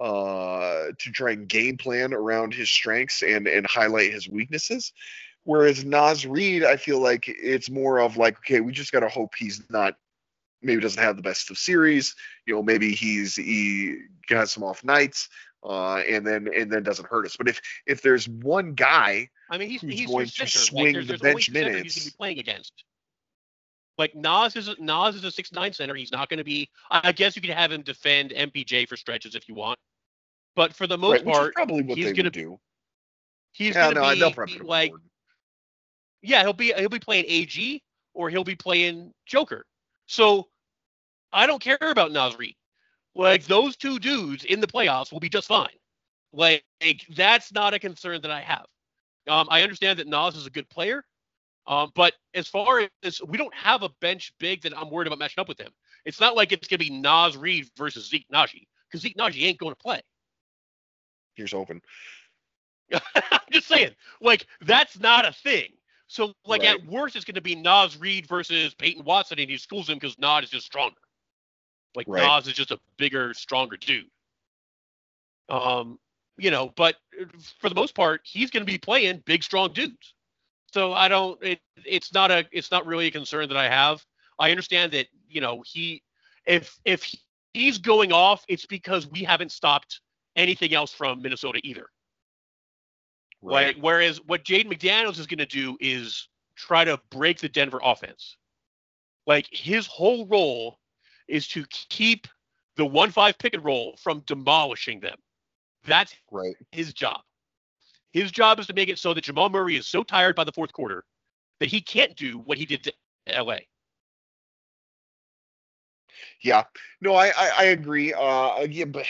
try and game plan around his strengths and highlight his weaknesses. Whereas Naz Reid, I feel like it's more of like, okay, we just got to hope maybe doesn't have the best of series. Maybe he has some off nights, and then doesn't hurt us. But if there's one guy, he's going to swing the bench minutes, he's going to be playing against. Like Naz is a 6'9" center. He's not going to be. I guess you could have him defend MPJ for stretches if you want, but for the most part, probably what he's going to do. He's going to be like, he'll be playing AG or he'll be playing Joker. So I don't care about Naz Reid. Like those two dudes in the playoffs will be just fine. Like that's not a concern that I have. I understand that Naz is a good player. But as far as we don't have a bench big that I'm worried about matching up with him. It's not like it's going to be Naz Reid versus Zeke Naji, because Zeke Naji ain't going to play. Here's open. I'm just saying, like, that's not a thing. So, like, at worst, it's going to be Naz Reid versus Peyton Watson, and he schools him because Naz is just stronger. Like, Naz is just a bigger, stronger dude. But for the most part, he's going to be playing big, strong dudes. So it's not really a concern that I have. I understand that, if he's going off, it's because we haven't stopped anything else from Minnesota either. Right. Like, whereas what Jaden McDaniels is going to do is try to break the Denver offense. Like his whole role is to keep the 1-5 pick and roll from demolishing them. That's his job. His job is to make it so that Jamal Murray is so tired by the fourth quarter that he can't do what he did to LA. Yeah, no, I agree. But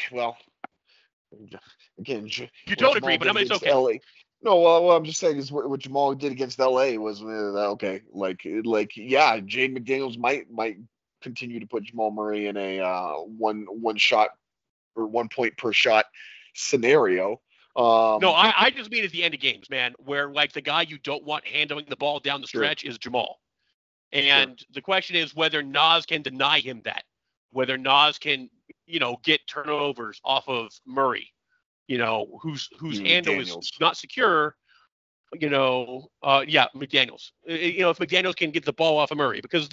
again, you don't agree, but I mean it's okay. LA. No, what I'm just saying is what Jamal did against LA was okay. Jaden McDaniels might continue to put Jamal Murray in a one shot or 1 point per shot scenario. No, I just mean at the end of games, man, where like the guy you don't want handling the ball down the stretch is Jamal. And the question is whether Naz can deny him that, whether Naz can, get turnovers off of Murray, whose handle is not secure, McDaniels. If McDaniels can get the ball off of Murray, because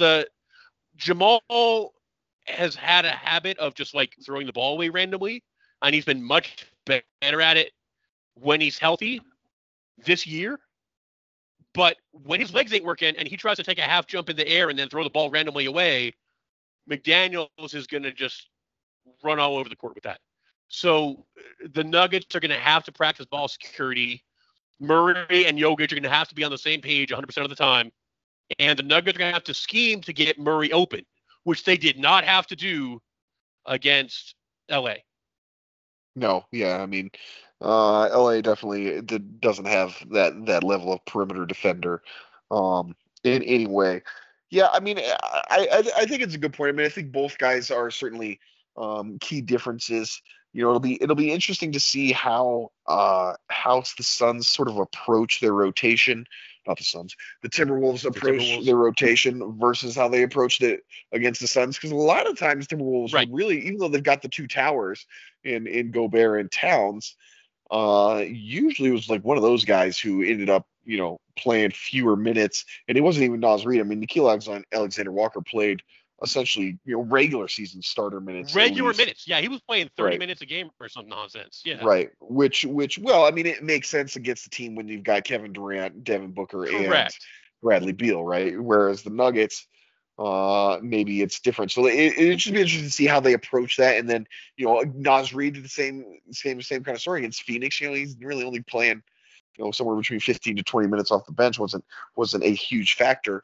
Jamal has had a habit of just like throwing the ball away randomly, and he's been much better at it when he's healthy this year. But when his legs ain't working and he tries to take a half jump in the air and then throw the ball randomly away, McDaniels is going to just run all over the court with that. So the Nuggets are going to have to practice ball security. Murray and Jokic are going to have to be on the same page 100% of the time. And the Nuggets are going to have to scheme to get Murray open, which they did not have to do against LA. No, yeah, I mean, LA definitely doesn't have that level of perimeter defender in any way. Yeah, I mean, I think it's a good point. I mean, I think both guys are certainly key differences. It'll be interesting to see how the Suns sort of approach their rotation. Not the Suns, the Timberwolves approach their rotation versus how they approached it against the Suns. Because a lot of times Timberwolves really, even though they've got the two towers in Gobert and Towns, usually it was like one of those guys who ended up, playing fewer minutes. And it wasn't even Naz Reid. I mean, Nickeil Alexander-Walker played essentially, regular season starter minutes. Regular minutes. Yeah, he was playing 30 minutes a game or some nonsense. Yeah. Right. Which, well, I mean, it makes sense against the team when you've got Kevin Durant, Devin Booker, and Bradley Beal, right? Whereas the Nuggets, maybe it's different. So it should be interesting to see how they approach that. And then, Naz Reid did the same kind of story against Phoenix. He's really only playing, somewhere between 15 to 20 minutes off the bench wasn't a huge factor.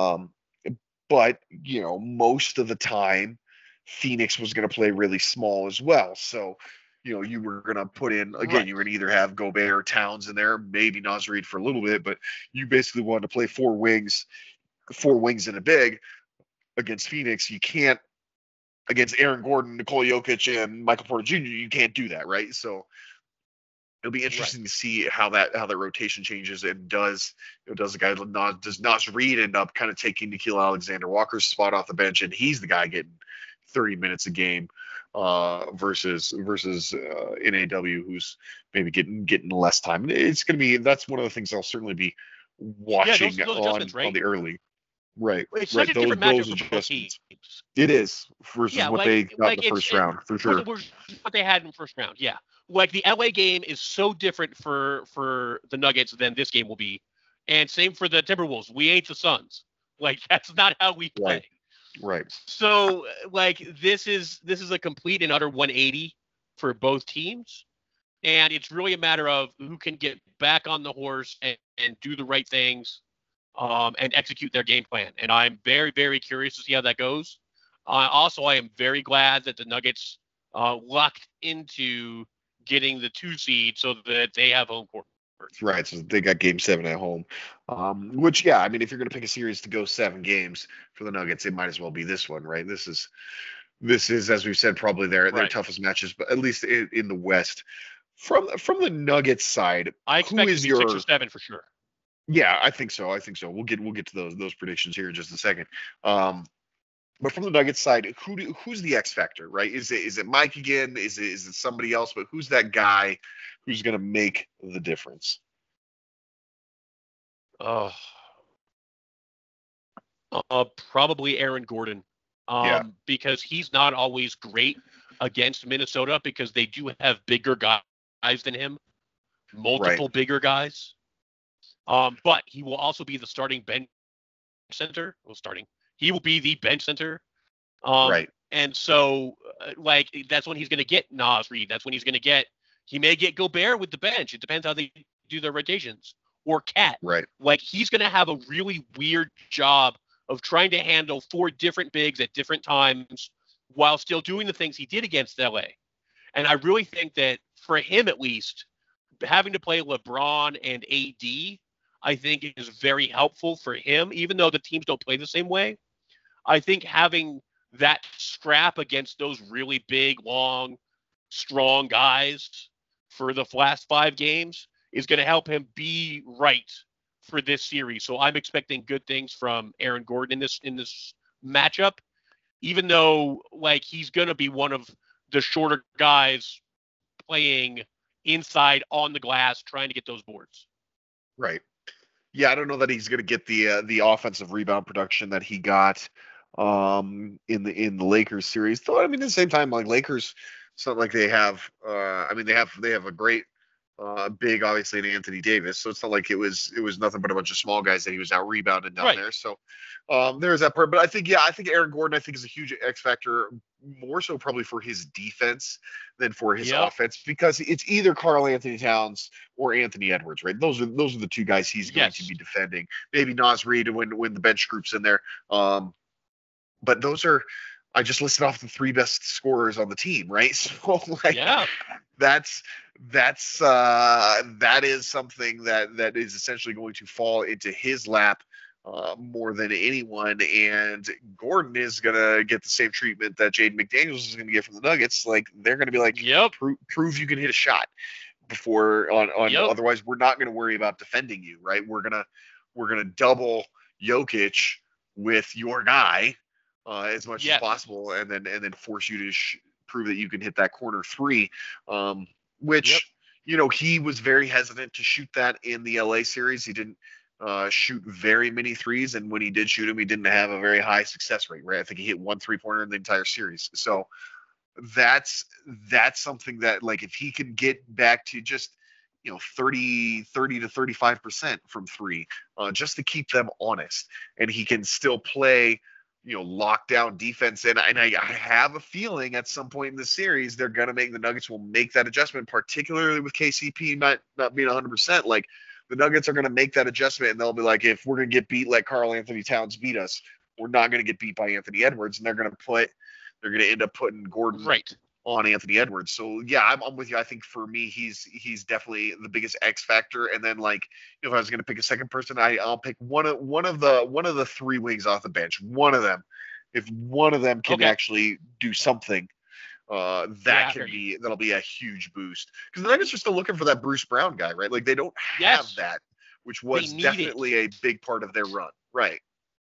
But, most of the time, Phoenix was going to play really small as well. So, you were going to put in, again, you were going to either have Gobert or Towns in there, maybe Naz Reid for a little bit, but you basically wanted to play four wings and a big against Phoenix. You can't, against Aaron Gordon, Nikola Jokic, and Michael Porter Jr., you can't do that, right? So it'll be interesting to see how that rotation changes, and does Naz Reid end up kind of taking Nickeil Alexander-Walker's spot off the bench, and he's the guy getting 30 minutes a game versus NAW, who's maybe getting less time. It's going to be, that's one of the things I'll certainly be watching on the early. Right. It's such a different matchup for both teams. It is versus what they got in the first round, for sure. What they had in the first round, yeah. Like the LA game is so different for the Nuggets than this game will be, and same for the Timberwolves. We ain't the Suns. Like that's not how we play. Right. So like this is a complete and utter 180 for both teams, and it's really a matter of who can get back on the horse and do the right things. And execute their game plan. And I'm very, very curious to see how that goes. Also, I am very glad that the Nuggets lucked into getting the 2 seed so that they have home court. Right, so they got Game 7 at home. Which, yeah, I mean, if you're going to pick a series to go 7 games for the Nuggets, it might as well be this one, right? This is, as we've said, probably their toughest matches, but at least in the West. From the Nuggets side, I expect it to be 6 or 7 for sure. Yeah, I think so. We'll get to those predictions here in just a second. But from the Nuggets side, who's the X factor, right? Is it Mike again? Is it somebody else? But who's that guy who's going to make the difference? Probably Aaron Gordon. Because he's not always great against Minnesota because they do have bigger guys than him, multiple bigger guys. But he will also be the starting bench center. He will be the bench center. Right. And so, that's when he's going to get Naz Reid. That's when he may get Gobert with the bench. It depends how they do their rotations. Or Cat. Right. He's going to have a really weird job of trying to handle 4 different bigs at different times while still doing the things he did against LA. And I really think that for him, at least, having to play LeBron and AD, I think is very helpful for him, even though the teams don't play the same way. I think having that scrap against those really big, long, strong guys for the last 5 games is going to help him be right for this series. So I'm expecting good things from Aaron Gordon in this matchup, even though like he's going to be one of the shorter guys playing inside on the glass, trying to get those boards. Right. Yeah, I don't know that he's going to get the offensive rebound production that he got in the Lakers series. Though I mean, at the same time, like Lakers, it's not like they have. I mean, they have a great big, obviously, in Anthony Davis. So it's not like it was nothing but a bunch of small guys that he was out rebounding down there. So there's that part. But I think Aaron Gordon, is a huge X factor, more so probably for his defense than for his offense, because it's either Karl Anthony Towns or Anthony Edwards, right? Those are the two guys he's going to be defending. Maybe Naz Reid when the bench group's in there. But those are, I just listed off the 3 best scorers on the team, right? So that is something that is essentially going to fall into his lap more than anyone, and Gordon is gonna get the same treatment that Jaden McDaniels is gonna get from the Nuggets. Like they're gonna be like, prove you can hit a shot before otherwise we're not gonna worry about defending you, right? We're gonna double Jokic with your guy as much as possible, and then force you to prove that you can hit that corner 3, which he was very hesitant to shoot that in the LA series. He didn't shoot very many threes, and when he did shoot him, he didn't have a very high success rate, right? I think he hit 1 3-pointer in the entire series. So that's something that, like, if he can get back to just 30 to 35% from 3, just to keep them honest, and he can still play lockdown defense, and I have a feeling at some point in the series the Nuggets will make that adjustment, particularly with KCP not being 100%. Like, the Nuggets are going to make that adjustment, and they'll be like, if we're going to get beat like Karl Anthony Towns beat us, we're not going to get beat by Anthony Edwards, and they're going to end up putting Gordon on Anthony Edwards. So yeah, I'm with you. I think for me, he's definitely the biggest X factor. And then, like, if I was going to pick a second person, I'll pick one of the 3 wings off the bench. One of them, if one of them can actually do something, that'll be a huge boost, because the Nuggets are still looking for that Bruce Brown guy, right? Like, they don't have that, which was definitely a big part of their run, right?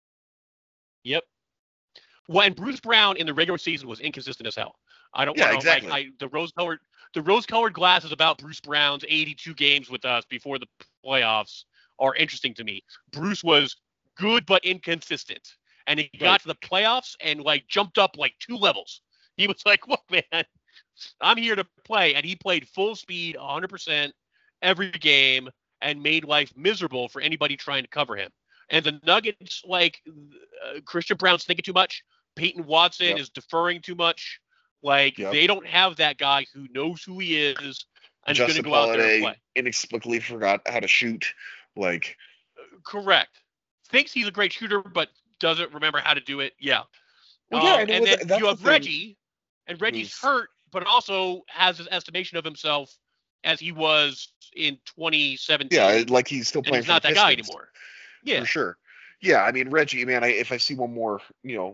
Yep. Well, and Bruce Brown in the regular season was inconsistent as hell. I don't want to the rose-colored glasses about Bruce Brown's 82 games with us before the playoffs are interesting to me. Bruce was good but inconsistent, and he got to the playoffs and like jumped up like 2 levels. He was like, look, man, I'm here to play. And he played full speed, 100% every game, and made life miserable for anybody trying to cover him. And the Nuggets, like, Christian Brown's thinking too much. Peyton Watson is deferring too much. Like, they don't have that guy who knows who he is and is going to go out there and play. Inexplicably forgot how to shoot. Like, correct. Thinks he's a great shooter, but doesn't remember how to do it. Yeah. Well, and then you have Reggie. And Reggie's hurt, but also has his estimation of himself as he was in 2017. Yeah, like he's still playing. He's not that guy anymore. Yeah, for sure. Yeah, I mean, Reggie, man, if I see one more,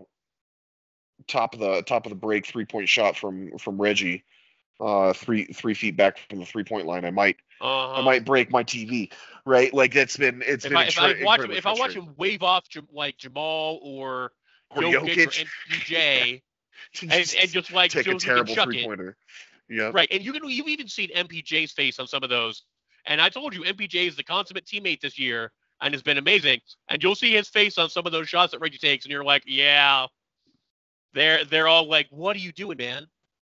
top of the break 3-point shot from Reggie, 3 feet back from the 3-point line, I might break my TV, right? Like, if I watch him wave off like Jamal or Jokic or MPJ. and just like take a terrible 3-pointer. Yeah. Right. And you've even seen MPJ's face on some of those. And I told you, MPJ is the consummate teammate this year and has been amazing. And you'll see his face on some of those shots that Reggie takes, and you're like, yeah. They're all like, what are you doing, man?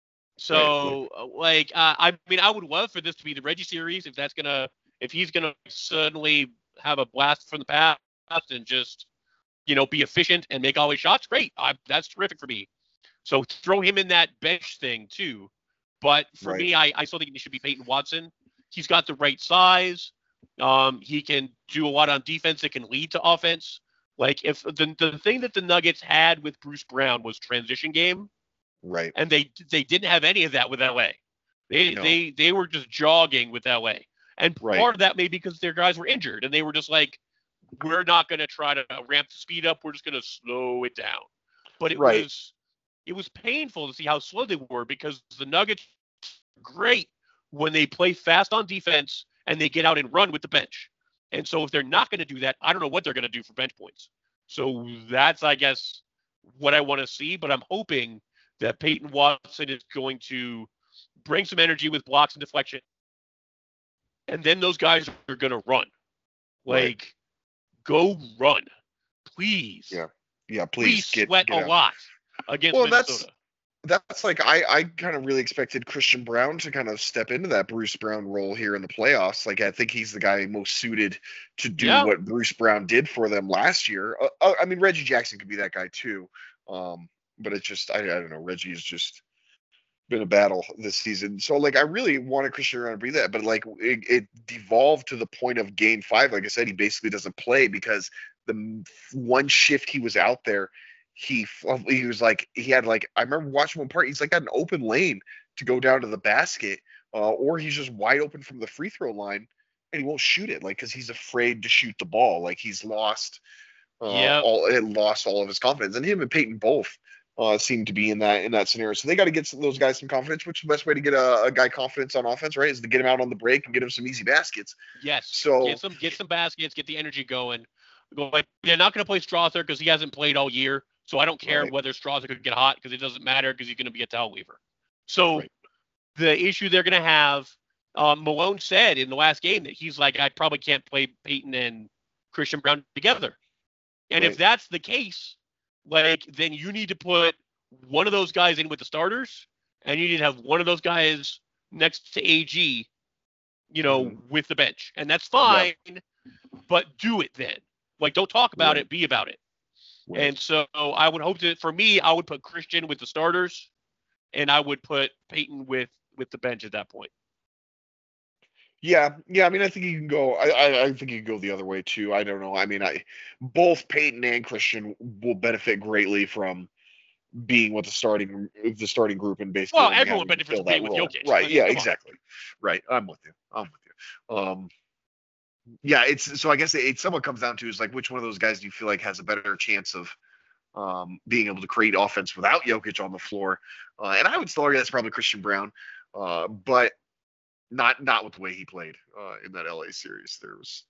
So I mean, I would love for this to be the Reggie series if he's gonna suddenly have a blast from the past and just be efficient and make all his shots. Great. That's terrific for me. So throw him in that bench thing too. But for me, I still think it should be Peyton Watson. He's got the right size. He can do a lot on defense that can lead to offense. Like, if the thing that the Nuggets had with Bruce Brown was transition game. Right. And they didn't have any of that with LA. They were just jogging with LA. And part of that may be because their guys were injured and they were just like, we're not going to try to ramp the speed up. We're just going to slow it down. But it was painful to see how slow they were, because the Nuggets were great when they play fast on defense and they get out and run with the bench. And so if they're not going to do that, I don't know what they're going to do for bench points. So that's, I guess, what I want to see. But I'm hoping that Peyton Watson is going to bring some energy with blocks and deflection. And then those guys are going to run. Like, go run. Please. Yeah, please sweat a lot against Minnesota. That's like I kind of really expected Christian Braun to kind of step into that Bruce Brown role here in the playoffs. Like, I think he's the guy most suited to do what Bruce Brown did for them last year. I mean, Reggie Jackson could be that guy too. But it's just, I don't know. Reggie has just been a battle this season. So, like, I really wanted Christian Braun to be that, but like it devolved to the point of game 5. Like I said, he basically doesn't play because the one shift he was out there, he was like, he had like, I remember watching one part, he's like got an open lane to go down to the basket, or he's just wide open from the free throw line and he won't shoot it, like, because he's afraid to shoot the ball. Like, he's lost lost all of his confidence. And him and Peyton both seem to be in that scenario. So they got to get those guys some confidence, which is the best way to get a guy confidence on offense, right? Is to get him out on the break and get him some easy baskets. Yes. So get some baskets, get the energy going. Like, they're not going to play Strother because he hasn't played all year. So I don't care whether Strother could get hot because it doesn't matter because he's going to be a towel weaver. So the issue they're going to have, Malone said in the last game that he's like, I probably can't play Peyton and Christian Braun together. And if that's the case, like, then you need to put one of those guys in with the starters, and you need to have one of those guys next to AG, with the bench. And that's fine, but do it then. Like, don't talk about it, be about it. Right. And so I would hope that, for me, I would put Christian with the starters, and I would put Peyton with the bench at that point. Yeah. I mean, I think you can go. I think you can go the other way too. I don't know. I mean, both Peyton and Christian will benefit greatly from being with the starting group and basically. Well, everyone benefits from being with Jokic. Right. Yeah. Exactly. Right. I'm with you. Yeah. So I guess it somewhat comes down to is like, which one of those guys do you feel like has a better chance of being able to create offense without Jokic on the floor? And I would still argue that's probably Christian Braun, but not with the way he played in that LA series. There was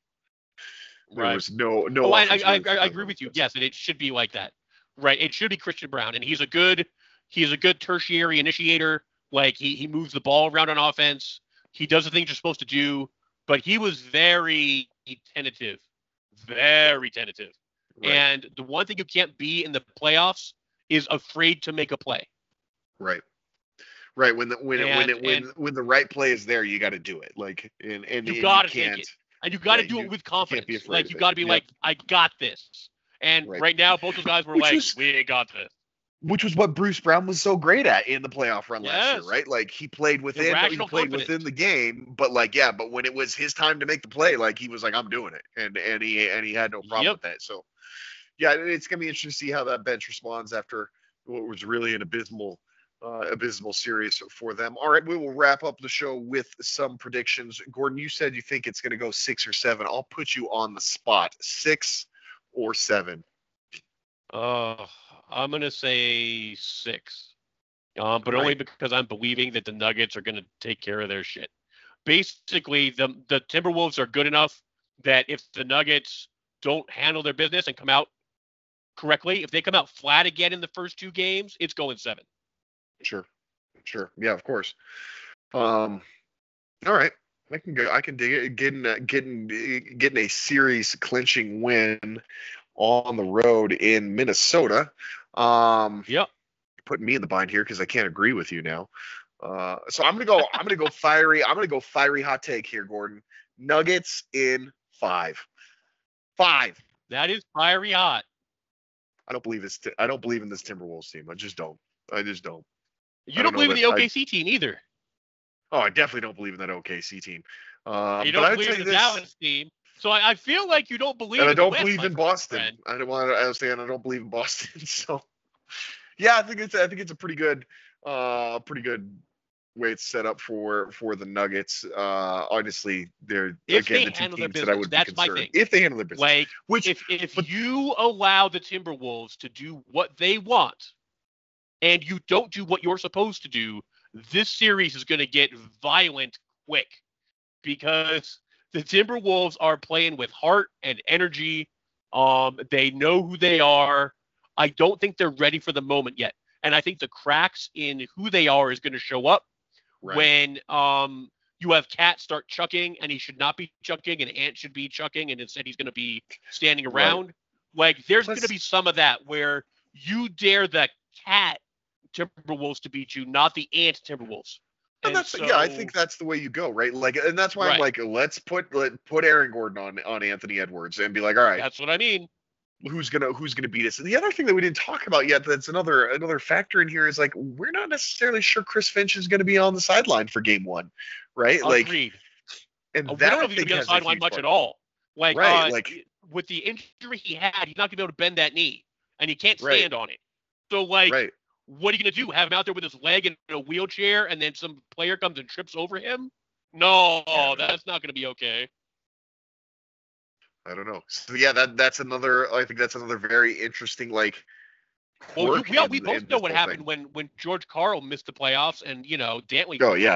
no. Oh, I agree with you. Yes, and it should be like that, right? It should be Christian Braun, and he's a good tertiary initiator. Like, he moves the ball around on offense. He does the things you're supposed to do, but he was very tentative. Right. And the one thing you can't be in the playoffs is afraid to make a play. Right. When the right play is there, you got to do it. Like, and you got to take it, and you got to do it with confidence. Like, you got to be like, I got this. And right now, both those guys were we got this. Which was what Bruce Brown was so great at in the playoff run last year, right? Like, he played within the game, but but when it was his time to make the play, like, he was like, I'm doing it, and he had no problem with that. So, yeah, it's gonna be interesting to see how that bench responds after what was really an abysmal series for them. All right, we will wrap up the show with some predictions. Gordon, you said you think it's going to go 6 or 7. I'll put you on the spot. 6 or 7? I'm going to say 6. But only because I'm believing that the Nuggets are going to take care of their shit. Basically, the Timberwolves are good enough that if the Nuggets don't handle their business and come out correctly, if they come out flat again in the first 2 games, it's going 7. Sure. Yeah, of course. All right. I can dig it. Getting a series clinching win on the road in Minnesota. Yep. Putting me in the bind here because I can't agree with you now. So I'm gonna go fiery. I'm gonna go fiery hot take here, Gordon. Nuggets in 5. 5. That is fiery hot. I don't believe in this Timberwolves team. I just don't. You don't believe in the OKC team either. Oh, I definitely don't believe in that OKC team. You don't believe in the Dallas team. So I feel like you don't believe. And I don't believe in Boston. I don't believe in Boston. So, yeah, I think it's a pretty good way it's set up for the Nuggets. Honestly, they're if again they the two handle teams their that I business, would be that's concerned. my thing. If they handle their business, like if you allow the Timberwolves to do what they want, and you don't do what you're supposed to do, this series is going to get violent quick because the Timberwolves are playing with heart and energy. They know who they are. I don't think they're ready for the moment yet. And I think the cracks in who they are is going to show up when you have Cat start chucking, and he should not be chucking, and Ant should be chucking, and instead he's going to be standing around. Right. Like, there's going to be some of that where you dare the Cat Timberwolves to beat you, not the Ant Timberwolves. And that's I think that's the way you go, right? Like, and that's why I'm like, let's put Aaron Gordon on Anthony Edwards and be like, all right, that's what I mean. Who's gonna beat us? And the other thing that we didn't talk about yet, that's another factor in here, is like, we're not necessarily sure Chris Finch is going to be on the sideline for Game 1, right? Agreed. Like, and we don't know if he's going to be on the sideline much at all. Like, with the injury he had, he's not going to be able to bend that knee, and he can't stand on it. So, like, what are you going to do? Have him out there with his leg in a wheelchair, and then some player comes and trips over him? No, that's not going to be okay. I don't know. So that's another. I think that's another very interesting Well, we both know what happened when George Karl missed the playoffs, and Dantley. Oh yeah,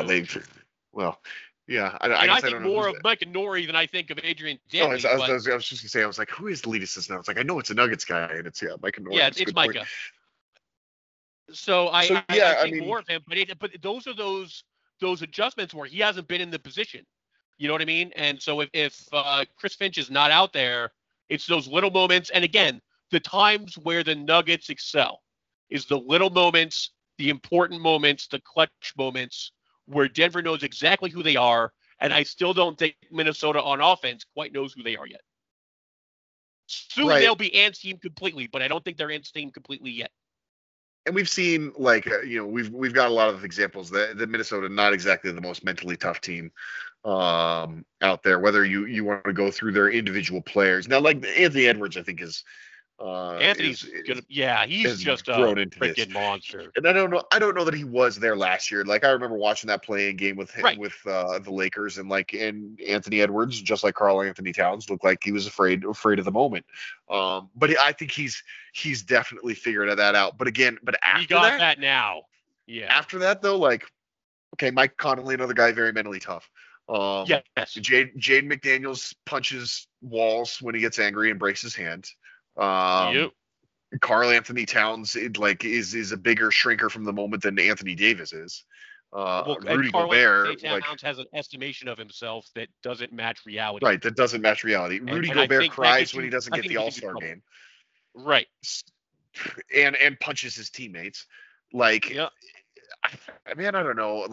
I think more of Mike Nori than I think of Adrian Dantley. I was just gonna say, I was like, who is the lead assistant? I was like, I know it's a Nuggets guy, and it's Mike Nori. Yeah, it's Micah. Point. So I think more of him, but those are those adjustments where he hasn't been in the position. You know what I mean? And so if Chris Finch is not out there, it's those little moments. And again, the times where the Nuggets excel is the little moments, the important moments, the clutch moments where Denver knows exactly who they are. And I still don't think Minnesota on offense quite knows who they are yet. Soon they'll be Ant's team completely, but I don't think they're Ant's team completely yet. And we've seen we've got a lot of examples that Minnesota not exactly the most mentally tough team out there, whether you want to go through their individual players. Now, like Anthony Edwards, I think is Anthony's he's just a freaking monster. And I don't know that he was there last year. Like, I remember watching that playing game with him, with the Lakers, and Anthony Edwards, just like Karl Anthony Towns, looked like he was afraid of the moment. But I think he's definitely figured that out. But after he got that now. Yeah. After that though, Mike Conley, another guy very mentally tough. Yes. Jaden McDaniels punches walls when he gets angry and breaks his hand. Karl Anthony Towns is a bigger shrinker from the moment than Anthony Davis is. Rudy Gobert Towns has an estimation of himself that doesn't match reality. Right, that doesn't match reality. Rudy Gobert cries when he doesn't get the All-Star game. Right. And punches his teammates. I don't know.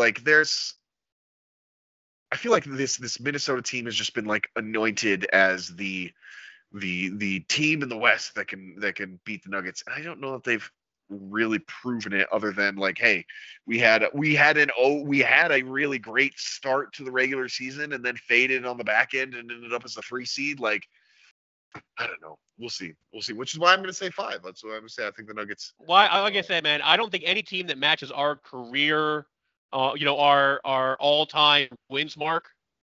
I feel like this Minnesota team has just been anointed as the team in the West that can beat the Nuggets. And I don't know if they've really proven it, other than hey, we had a really great start to the regular season and then faded on the back end and ended up as a 3 seed. I don't know. We'll see, which is why I'm going to say 5. That's what I'm going to say. I think the Nuggets. Well, like I said, man, I don't think any team that matches our career, our all-time wins mark.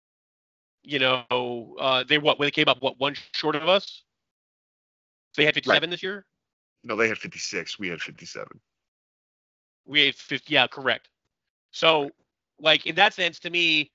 They came up one short of us? They had 57 this year? No, they had 56. We had 57. We had 50. Yeah, correct. So, in that sense, to me,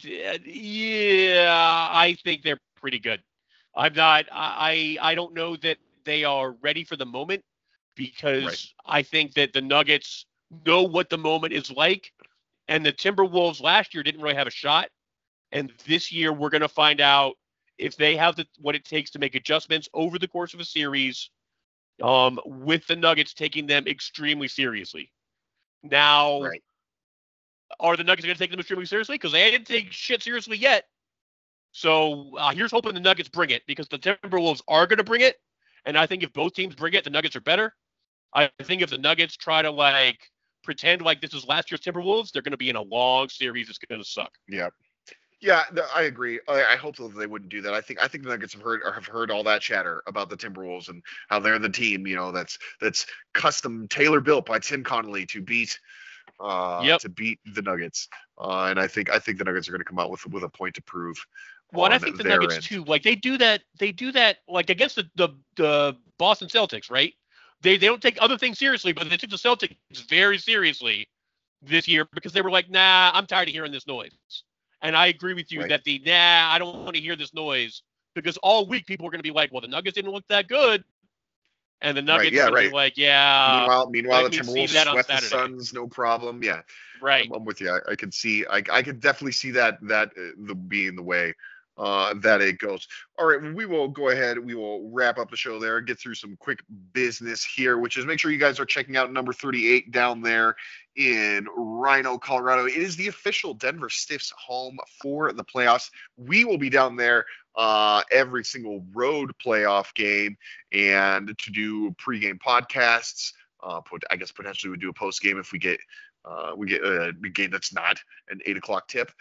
I think they're pretty good. I'm not. I don't know that they are ready for the moment, because I think that the Nuggets know what the moment is like, and the Timberwolves last year didn't really have a shot. And this year, we're going to find out if they have what it takes to make adjustments over the course of a series, with the Nuggets taking them extremely seriously. Now, are the Nuggets going to take them extremely seriously? Because they didn't take shit seriously yet. So here's hoping the Nuggets bring it, because the Timberwolves are going to bring it. And I think if both teams bring it, the Nuggets are better. I think if the Nuggets try to pretend like this is last year's Timberwolves, they're going to be in a long series. It's going to suck. Yeah. Yeah, I agree. I hope that they wouldn't do that. I think the Nuggets have heard all that chatter about the Timberwolves and how they're the team, that's custom tailor built by Tim Connolly to beat the Nuggets. And I think the Nuggets are going to come out with a point to prove. Well, and I think the Nuggets too. They do that against the Boston Celtics, right? They don't take other things seriously, but they took the Celtics very seriously this year, because they were like, nah, I'm tired of hearing this noise. And I agree with you that I don't want to hear this noise, because all week people are going to be like, well, the Nuggets didn't look that good. And the Nuggets are going to be like, Meanwhile, the Timberwolves sweat the Suns, no problem. Yeah. Right. I'm with you. I can see, I could definitely see that being the way that it goes. All right, we will go ahead. We will wrap up the show there, get through some quick business here, which is make sure you guys are checking out number 38 down there in Reno, Colorado. It is the official Denver Stiffs home for the playoffs. We will be down there every single road playoff game and to do pregame podcasts. I guess potentially we'd do a post game if we get a game that's not an 8:00 tip.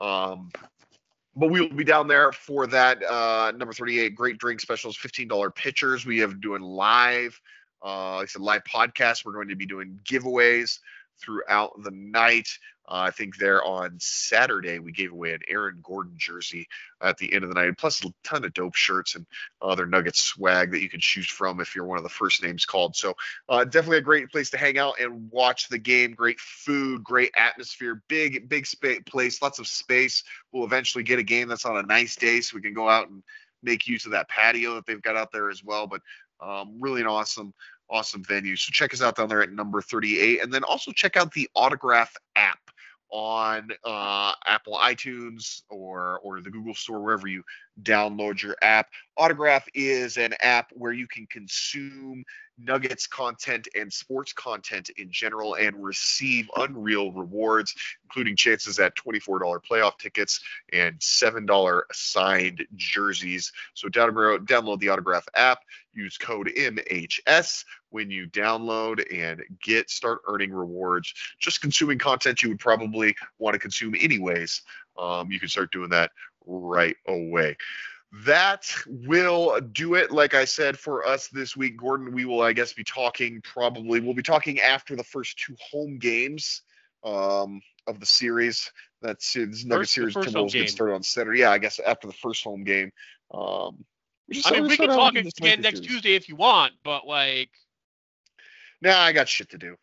But we will be down there for that number 38 great drink specials, $15 pitchers. We have doing live, like I said, live podcasts. We're going to be doing giveaways throughout the night. I think there on Saturday we gave away an Aaron Gordon jersey at the end of the night, plus a ton of dope shirts and other Nuggets swag that you can choose from if you're one of the first names called. So definitely a great place to hang out and watch the game. Great food, great atmosphere, big place, lots of space. We'll eventually get a game that's on a nice day so we can go out and make use of that patio that they've got out there as well. But really an awesome venue. So check us out down there at number 38. And then also check out the Autograph app on Apple iTunes or the Google Store, wherever you download your app. Autograph is an app where you can consume Nuggets content and sports content in general and receive unreal rewards, including chances at $24 playoff tickets and $7 signed jerseys. So download the Autograph app, use code MHS when you download, and start earning rewards. Just consuming content you would probably want to consume anyways. You can start doing that right away. That will do it, like I said, for us this week. Gordon, we will, I guess, we'll be talking after the first two home games of the series. This Nugget series Timberwolves get started on Saturday. Yeah, I guess after the first home game. We can talk again next Tuesday if you want, but like... Nah, I got shit to do.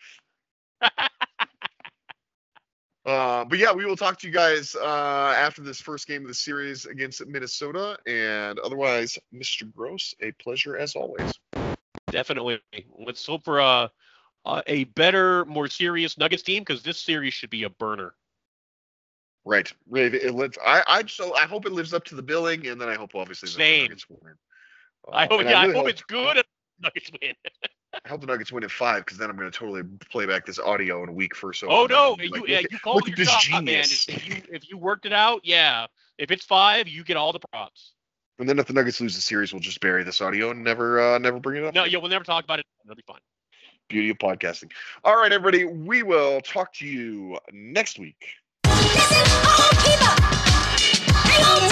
But yeah, we will talk to you guys after this first game of the series against Minnesota. And otherwise, Mr. Gross, a pleasure as always. Definitely. Let's hope for a better, more serious Nuggets team, because this series should be a burner. Right. I hope it lives up to the billing, and then I hope obviously the Nuggets win. I hope it's good and the Nuggets win. I hope the Nuggets win in 5, because then I'm going to totally play back this audio in a week for so. Oh no! You called your shot, man. If you worked it out, yeah. If it's 5, you get all the props. And then if the Nuggets lose the series, we'll just bury this audio and never bring it up. No, yeah, we'll never talk about it. That'll be fine. Beauty of podcasting. All right, everybody. We will talk to you next week. Listen, all people.